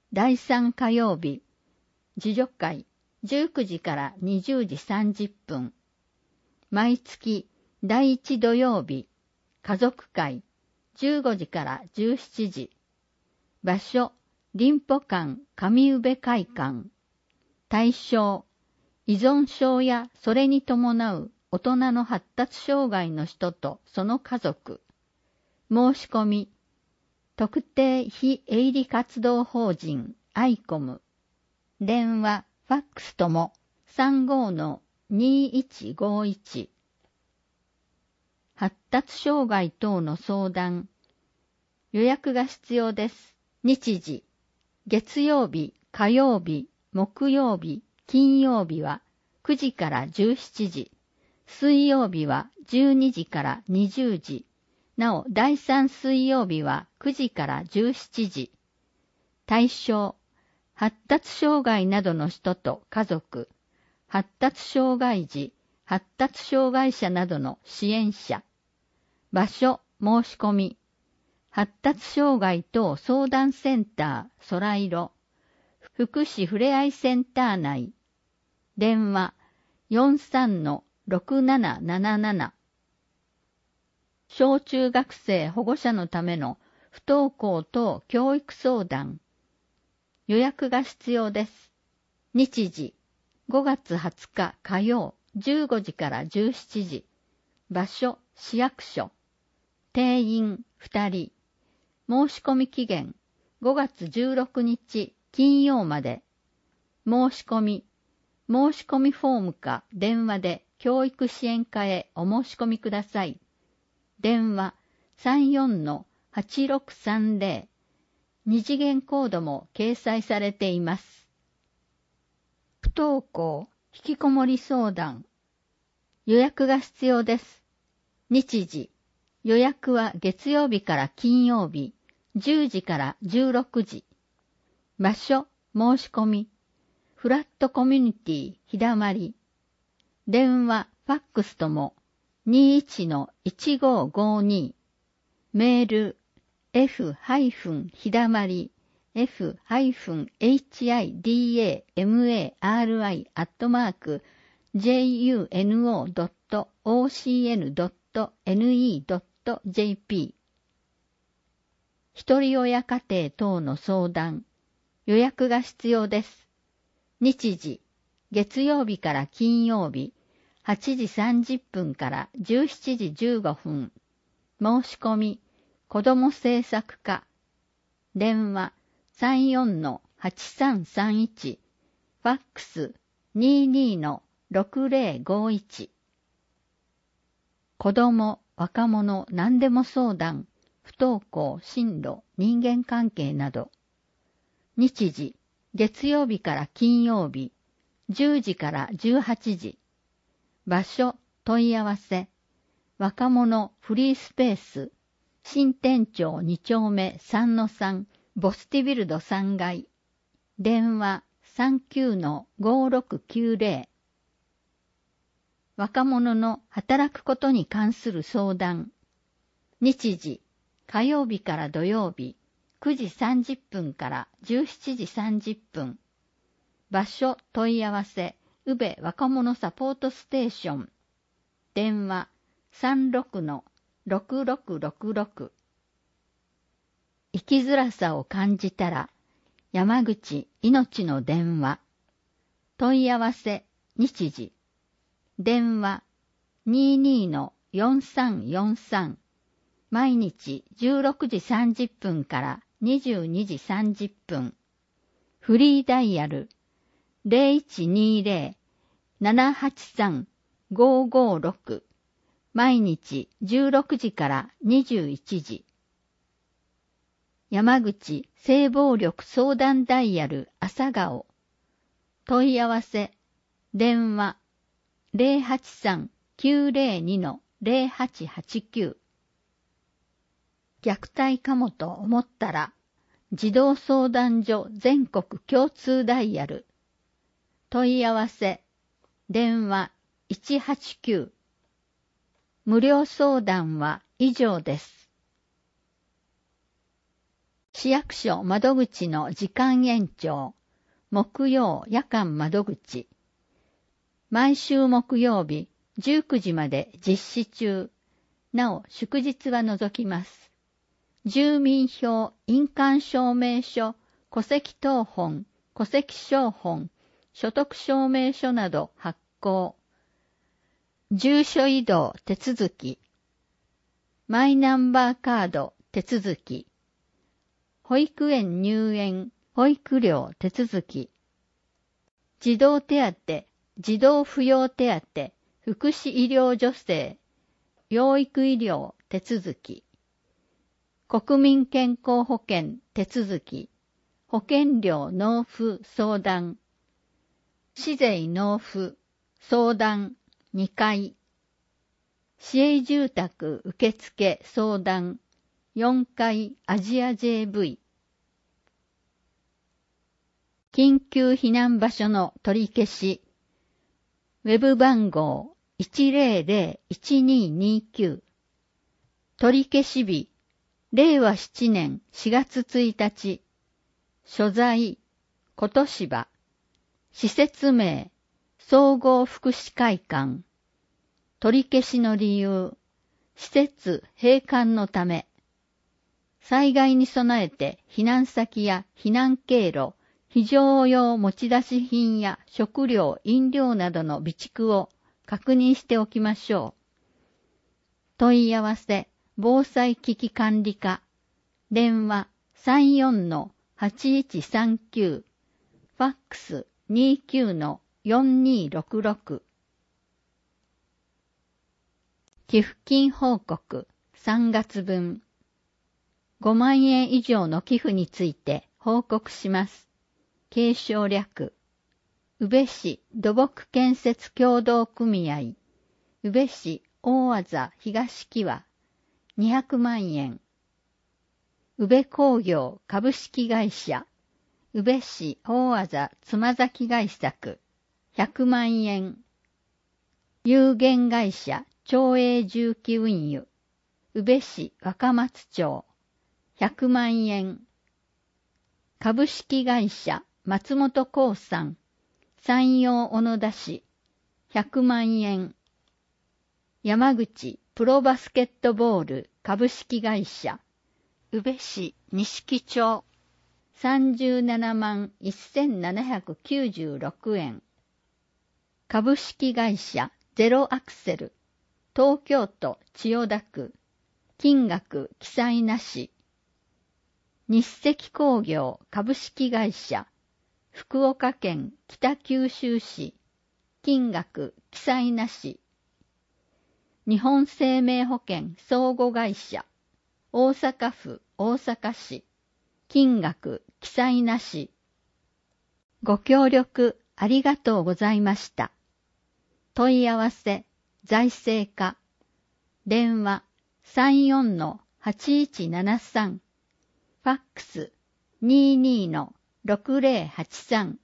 だいさん火曜日、自助会じゅうくじからにじゅうじさんじゅっぷん。毎月だいいち土曜日、家族会じゅうごじからじゅうしちじ。場所、林保館上宇部会館。対象、依存症やそれに伴う大人の発達障害の人とその家族。申し込み、特定非営利活動法人アイコム。電話、ファックスとも さんごのにいちごいち。発達障害等の相談。予約が必要です。日時、月曜日、火曜日、木曜日、金曜日はくじからじゅうしちじ。水曜日はじゅうにじからにじゅうじ。なお、だいさん水曜日はくじからじゅうしちじ。対象、発達障害などの人と家族、発達障害児、発達障害者などの支援者。場所、申し込み。発達障害等相談センター、空色。福祉ふれあいセンター内。電話、よんさんのろくなななななな。小中学生保護者のための不登校等教育相談。予約が必要です。日時、ごがつはつか火曜、じゅうごじからじゅうしちじ。場所、市役所。定員ふたり。申し込み期限、ごがつじゅうろくにち金曜まで。申し込み、申し込みフォームか電話で教育支援課へお申し込みください。電話 さんよんのはちろくさんぜろ。二次元コードも掲載されています。不登校、引きこもり相談。予約が必要です。日時、予約は月曜日から金曜日、じゅうじからじゅうろくじ。場所、申し込み。フラットコミュニティひだまり。電話、ファックスともにいちのいちごごに。メール、f ひだまり f ヒダマリ アットマーク ジェイユーエヌオードットオーシーエヌドットネットドットジェーピー。一人親家庭等の相談。予約が必要です。日時、月曜日から金曜日、はちじさんじゅっぷんからじゅうしちじじゅうごふん。申し込み、子ども政策課。電話 さんよんのはちさんさんいち。ファックス ににのろくぜろごいち。子ども、若者、何でも相談、不登校、進路、人間関係など。日時、月曜日から金曜日、じゅうじからじゅうはちじ。場所、問い合わせ。若者フリースペース。新店長に丁目さんのさん、ボスティビルドさんがい。電話 さんきゅうのごろくきゅうぜろ。若者の働くことに関する相談。日時、火曜日から土曜日、くじさんじゅっぷんからじゅうしちじさんじゅっぷん。場所問い合わせ、宇部若者サポートステーション。電話 さんろくのろくろくろくろく。生きづらさを感じたら、山口いのちの電話。問い合わせ、日時。電話 ににのよんさんよんさん。毎日じゅうろくじさんじゅっぷんからにじゅうにじさんじゅっぷん。フリーダイヤル ゼロいちにゼロ ななはちさん ごごろく。毎日じゅうろくじからにじゅういちじ。山口性暴力相談ダイヤル朝顔。問い合わせ、電話 ゼロはちさんきゅうゼロにのゼロはちはちきゅう。虐待かもと思ったら、児童相談所全国共通ダイヤル。問い合わせ、電話いちはちきゅう。無料相談は以上です。 市役所窓口の時間延長、木曜夜間窓口。毎週木曜日じゅうくじまで実施中。なお、祝日は除きます。住民票、印鑑証明書、戸籍謄本、戸籍抄本、所得証明書など発行。住所移動手続き。マイナンバーカード手続き。保育園入園、保育料手続き。児童手当、児童扶養手当、福祉医療助成、養育医療手続き。国民健康保険手続き。保険料納付相談。市税納付相談にかい。市営住宅受付相談よんかいアジア ジェーブイ。緊急避難場所の取り消し。ウェブ番号 いちゼロゼロいちにーにーきゅう。取り消し日、れいわなねんしがつついたち。所在、琴芝。施設名、総合福祉会館。取り消しの理由、施設閉館のため。災害に備えて避難先や避難経路、非常用持ち出し品や食料、飲料などの備蓄を確認しておきましょう。問い合わせ、防災危機管理課。電話 さんよんのはちいちさんきゅう。ファックス にじゅうきゅうのよんにーろくろく。寄付金報告さんがつぶん。ごまんえん以上の寄付について報告します。継承略。宇部市土木建設協同組合。宇部市大字東木和にひゃくまんえん。宇部工業株式会社。宇部市大字妻崎外作ひゃくまんえん。有限会社町営重機運輸。宇部市若松町ひゃくまんえん。株式会社松本興産山陽小野田市ひゃくまんえん。山口プロバスケットボール株式会社宇部市錦町さんじゅうななまんせんななひゃくきゅうじゅうろくえん。株式会社ゼロアクセル東京都千代田区金額記載なし。日赤工業株式会社福岡県北九州市金額記載なし。日本生命保険相互会社大阪府大阪市金額記載なし。ご協力ありがとうございました。問い合わせ財政課電話 さんよんのはちいちななさん。ファックス にじゅうにのろくゼロはちさん。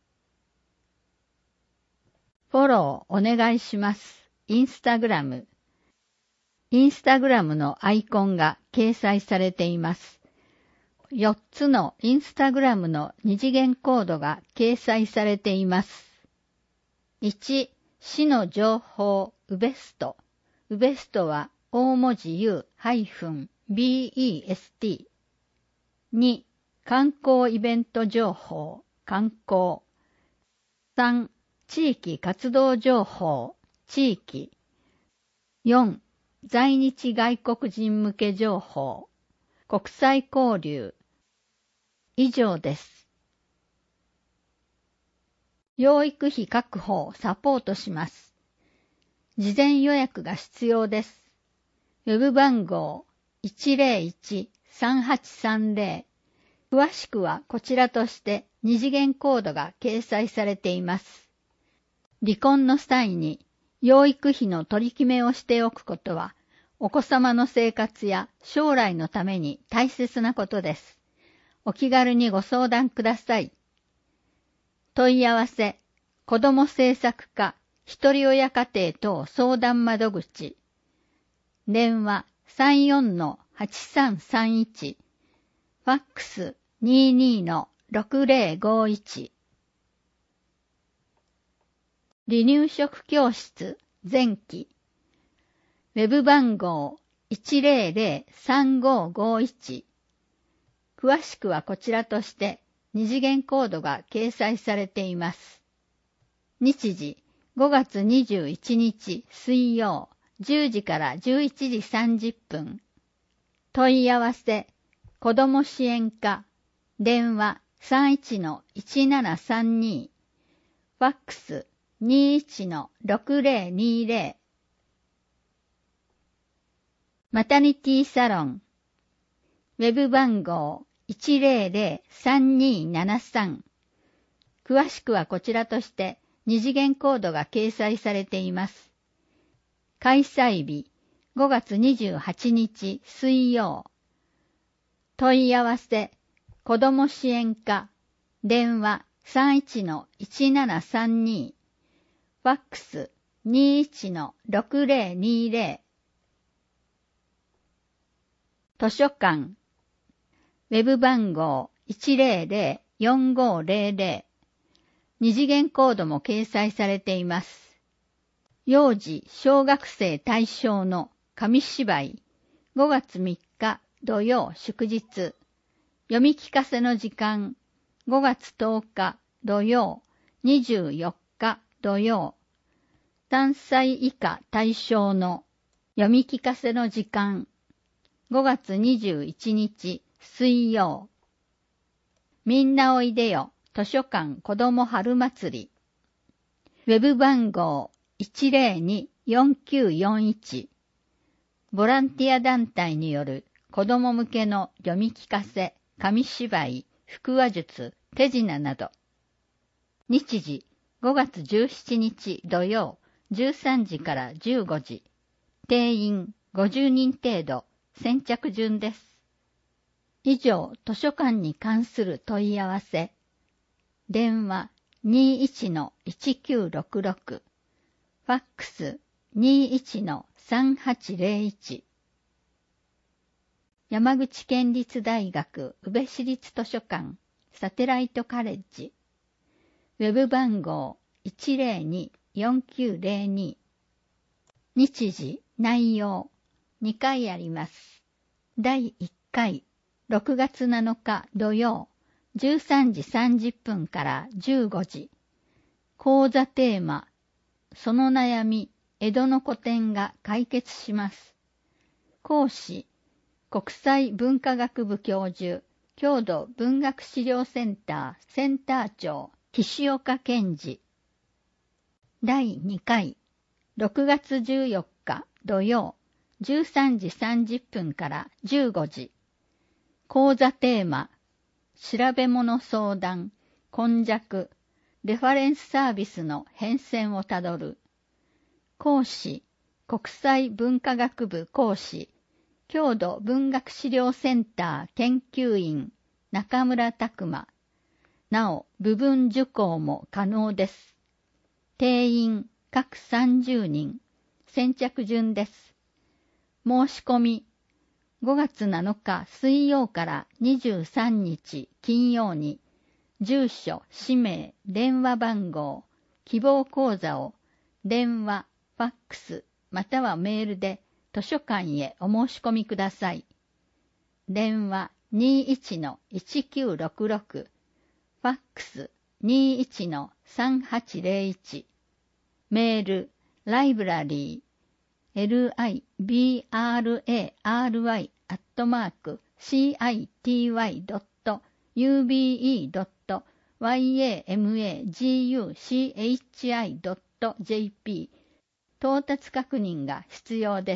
フォローお願いします。インスタグラム。インスタグラムのアイコンが掲載されています。よっつのインスタグラムの二次元コードが掲載されています。いち、市の情報ウベスト。ウベストは大文字 U-ビーイーエスティー。に、観光イベント情報、観光。さん、地域活動情報、地域。よん、在日外国人向け情報、国際交流。以上です。養育費確保をサポートします。事前予約が必要です。ウェブ番号 いちゼロいちさんはちさんゼロ。詳しくはこちらとして二次元コードが掲載されています。離婚の際に養育費の取り決めをしておくことは、お子様の生活や将来のために大切なことです。お気軽にご相談ください。問い合わせ、子ども政策課ひとり親家庭等相談窓口。電話 さんよんのはちさんさんいち。 ファックス にじゅうにのろくぜろごいち。離乳食教室前期。ウェブ番号 いちぜろぜろさんごごいち。詳しくはこちらとして二次元コードが掲載されています。日時ごがつにじゅういちにち水曜じゅうじからじゅういちじさんじゅっぷん。問い合わせ子ども支援課電話 さんいちのいちななさんに ファックス にじゅういちのろくぜろにぜろ。マタニティサロンウェブ番号 いちぜろぜろさんにーななさん。詳しくはこちらとして二次元コードが掲載されています。開催日ごがつにじゅうはちにち水曜。問い合わせ子ども支援課電話 さんいちのいちななさんに ファックス にじゅういちのろくぜろにぜろ。図書館ウェブ番号 いちぜろぜろよんごぜろぜろ。二次元コードも掲載されています。幼児小学生対象の紙芝居ごがつみっか土曜祝日。読み聞かせの時間ごがつとおか土曜にじゅうよっか土曜。さんさい以下対象の読み聞かせの時間ごがつにじゅういちにち水曜。みんなおいでよ図書館子ども春祭り。ウェブ番号 いちぜろによんきゅうよんいち。ボランティア団体による子ども向けの読み聞かせ、紙芝居、腹話術、手品など。日時ごがつじゅうしちにち土曜じゅうさんじからじゅうごじ。定員ごじゅうにん程度。先着順です。以上、図書館に関する問い合わせ。電話 にじゅういちのいちきゅうろくろく。ファックス にじゅういちのさんはちぜろいち。山口県立大学宇部市立図書館サテライトカレッジ。ウェブ番号 いちぜろによんきゅうぜろに。日時、内容にかいあります。だいいっかいろくがつなのか土曜じゅうさんじさんじゅっぷんからじゅうごじ。講座テーマその悩み江戸の古典が解決します。講師国際文化学部教授郷土文学資料センターセンター長岸岡健二。だいにかいろくがつじゅうよっか土曜じゅうさんじさんじゅっぷんからじゅうごじ。講座テーマ調べ物相談今昔レファレンスサービスの変遷をたどる。講師国際文化学部講師郷土文学資料センター研究員中村拓馬。なお部分受講も可能です。定員各さんじゅうにん。先着順です。申し込みごがつなのか水曜からにじゅうさんにち金曜に住所、氏名、電話番号、希望講座を電話、ファックスまたはメールで図書館へお申し込みください。電話 にじゅういちのいちきゅうろくろく、ファックス にじゅういちのさんはちぜろいち、メール、ライブラリー、エルアイブラリー アットマーク シーアイティーワイ ドット ユービーイー ドット ワイエーエムエージーユーシーエイチアイ ドット ジェーピー。到達確認が必要です。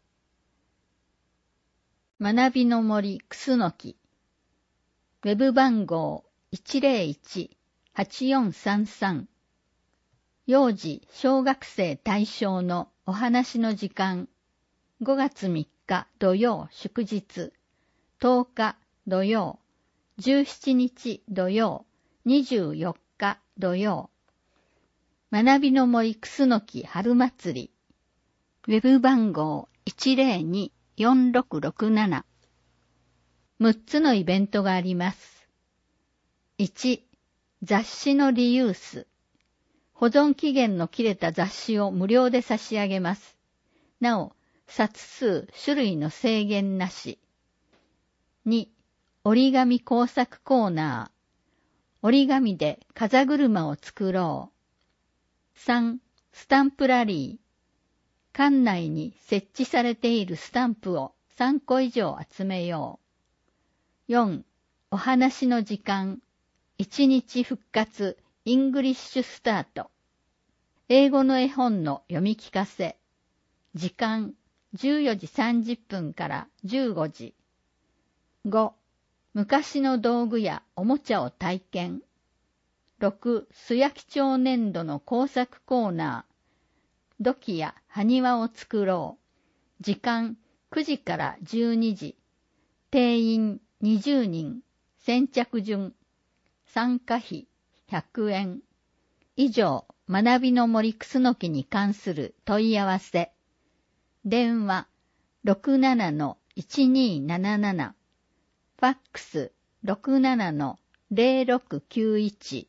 学びの森クスノキ。ウェブ番号 いちぜろいちはちよんさんさん。幼児小学生対象のお話の時間ごがつみっか土曜祝日とおか土曜じゅうしちにち土曜にじゅうよっか土曜。学びの森クスノキ春祭り。ウェブ番号 いちぜろによんろくろくなな。 むっつのイベントがあります。いち、雑誌のリユース。保存期限の切れた雑誌を無料で差し上げます。なお、冊数、種類の制限なし。に、折り紙工作コーナー。折り紙で風車を作ろう。さん、スタンプラリー。館内に設置されているスタンプをさんこ以上集めよう。よん、お話の時間。いちにち復活、イングリッシュスタート。英語の絵本の読み聞かせ。時間、じゅうよじさんじゅっぷんからじゅうごじ。ご、昔の道具やおもちゃを体験。ろく、素焼き帳粘土の工作コーナー。土器や埴輪を作ろう。時間、くじからじゅうにじ。定員にじゅうにん。先着順。参加費ひゃくえん。以上、学びの森くすのきに関する問い合わせ。電話 ろくななのいちにーなななな。ファックス ろくななのゼロろくきゅういち。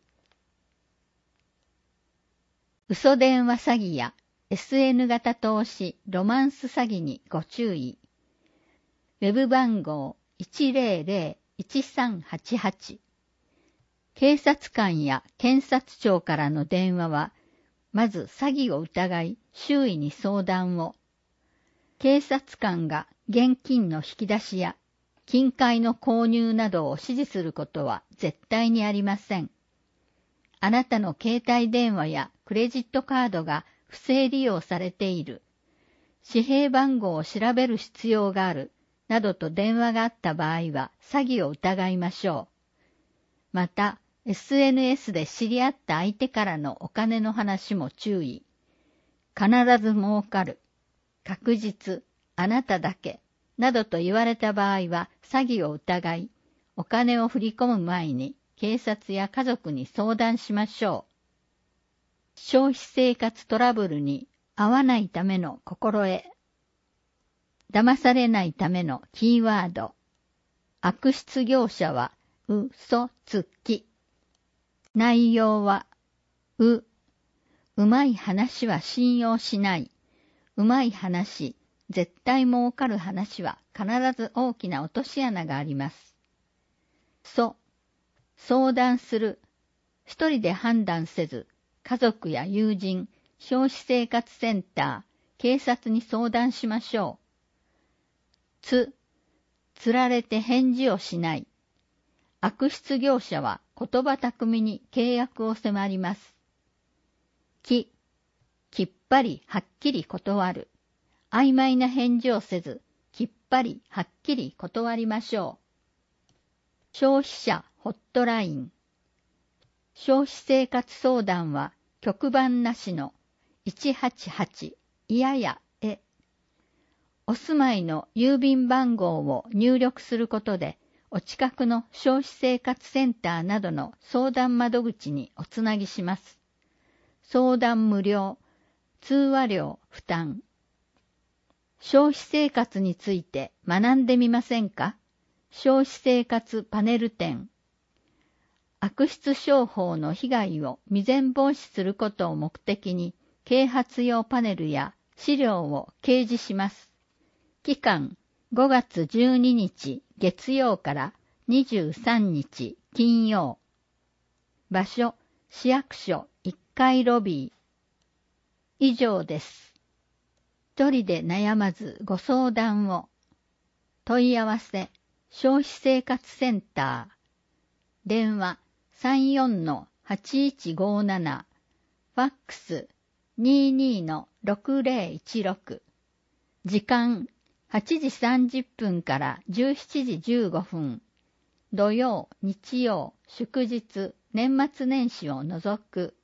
嘘電話詐欺や エスエヌ 型投資、ロマンス詐欺にご注意。ウェブ番号 いちぜろぜろいちさんはちはち。警察官や検察庁からの電話は、まず詐欺を疑い、周囲に相談を。警察官が現金の引き出しや金塊の購入などを指示することは絶対にありません。あなたの携帯電話やクレジットカードが不正利用されている。紙幣番号を調べる必要がある。などと電話があった場合は詐欺を疑いましょう。また、エスエヌエス で知り合った相手からのお金の話も注意。必ず儲かる。確実。あなただけ。などと言われた場合は詐欺を疑い、お金を振り込む前に警察や家族に相談しましょう。消費生活トラブルに遭わないための心得。騙されないためのキーワード。悪質業者は嘘つき。内容は、う、うまい話は信用しない。うまい話、絶対儲かる話は必ず大きな落とし穴があります。そ、相談する。一人で判断せず、家族や友人、消費生活センター、警察に相談しましょう。つ、つられて返事をしない。悪質業者は言葉巧みに契約を迫ります。き、きっぱりはっきり断る。曖昧な返事をせず、きっぱりはっきり断りましょう。消費者ホットライン。消費生活相談は局番なしのいちはちはちいややえ。お住まいの郵便番号を入力することで、お近くの消費生活センターなどの相談窓口におつなぎします。相談無料、通話料負担。消費生活について学んでみませんか？消費生活パネル展。悪質商法の被害を未然防止することを目的に、啓発用パネルや資料を掲示します。期間ごがつじゅうににち月曜からにじゅうさんにち金曜。場所、市役所いっかいロビー。以上です。一人で悩まずご相談を。問い合わせ、消費生活センター。電話 さんよんのはちいちごなな。ファックス にじゅうにのろくぜろいちろく。時間はちじさんじゅっぷんからじゅうしちじじゅうごふん。土曜、日曜、祝日、年末年始を除く。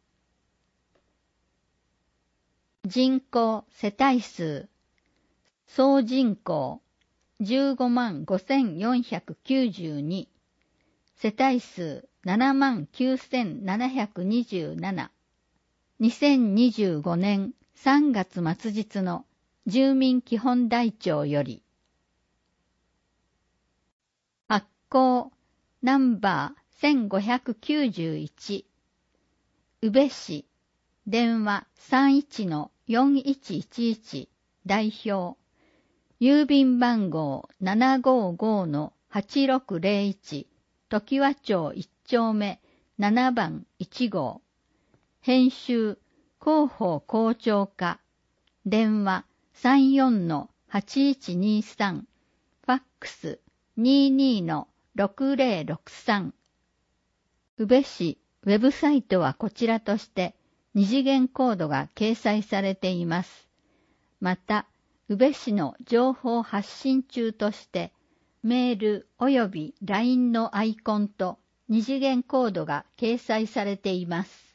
人口、世帯数。総人口、じゅうごまんごせんよんひゃくきゅうじゅうに。世帯数、ななまんきゅうせんななひゃくにじゅうなな。にせんにじゅうごねんさんがつ末日の住民基本台帳より。発行ナンバーせんごひゃくきゅうじゅういち、宇部市、電話 さんいちのよんいちいちいち 代表、郵便番号 ななごーごーのはちろくぜろいち、常盤町いっ丁目ななばんいち号、編集、広報校長課、電話 さんよんのはちいちにさん、ファックス にじゅうにのろくぜろろくさん。宇部市ウェブサイトはこちらとして二次元コードが掲載されています。また、宇部市の情報発信中としてメールおよび ライン のアイコンと二次元コードが掲載されています。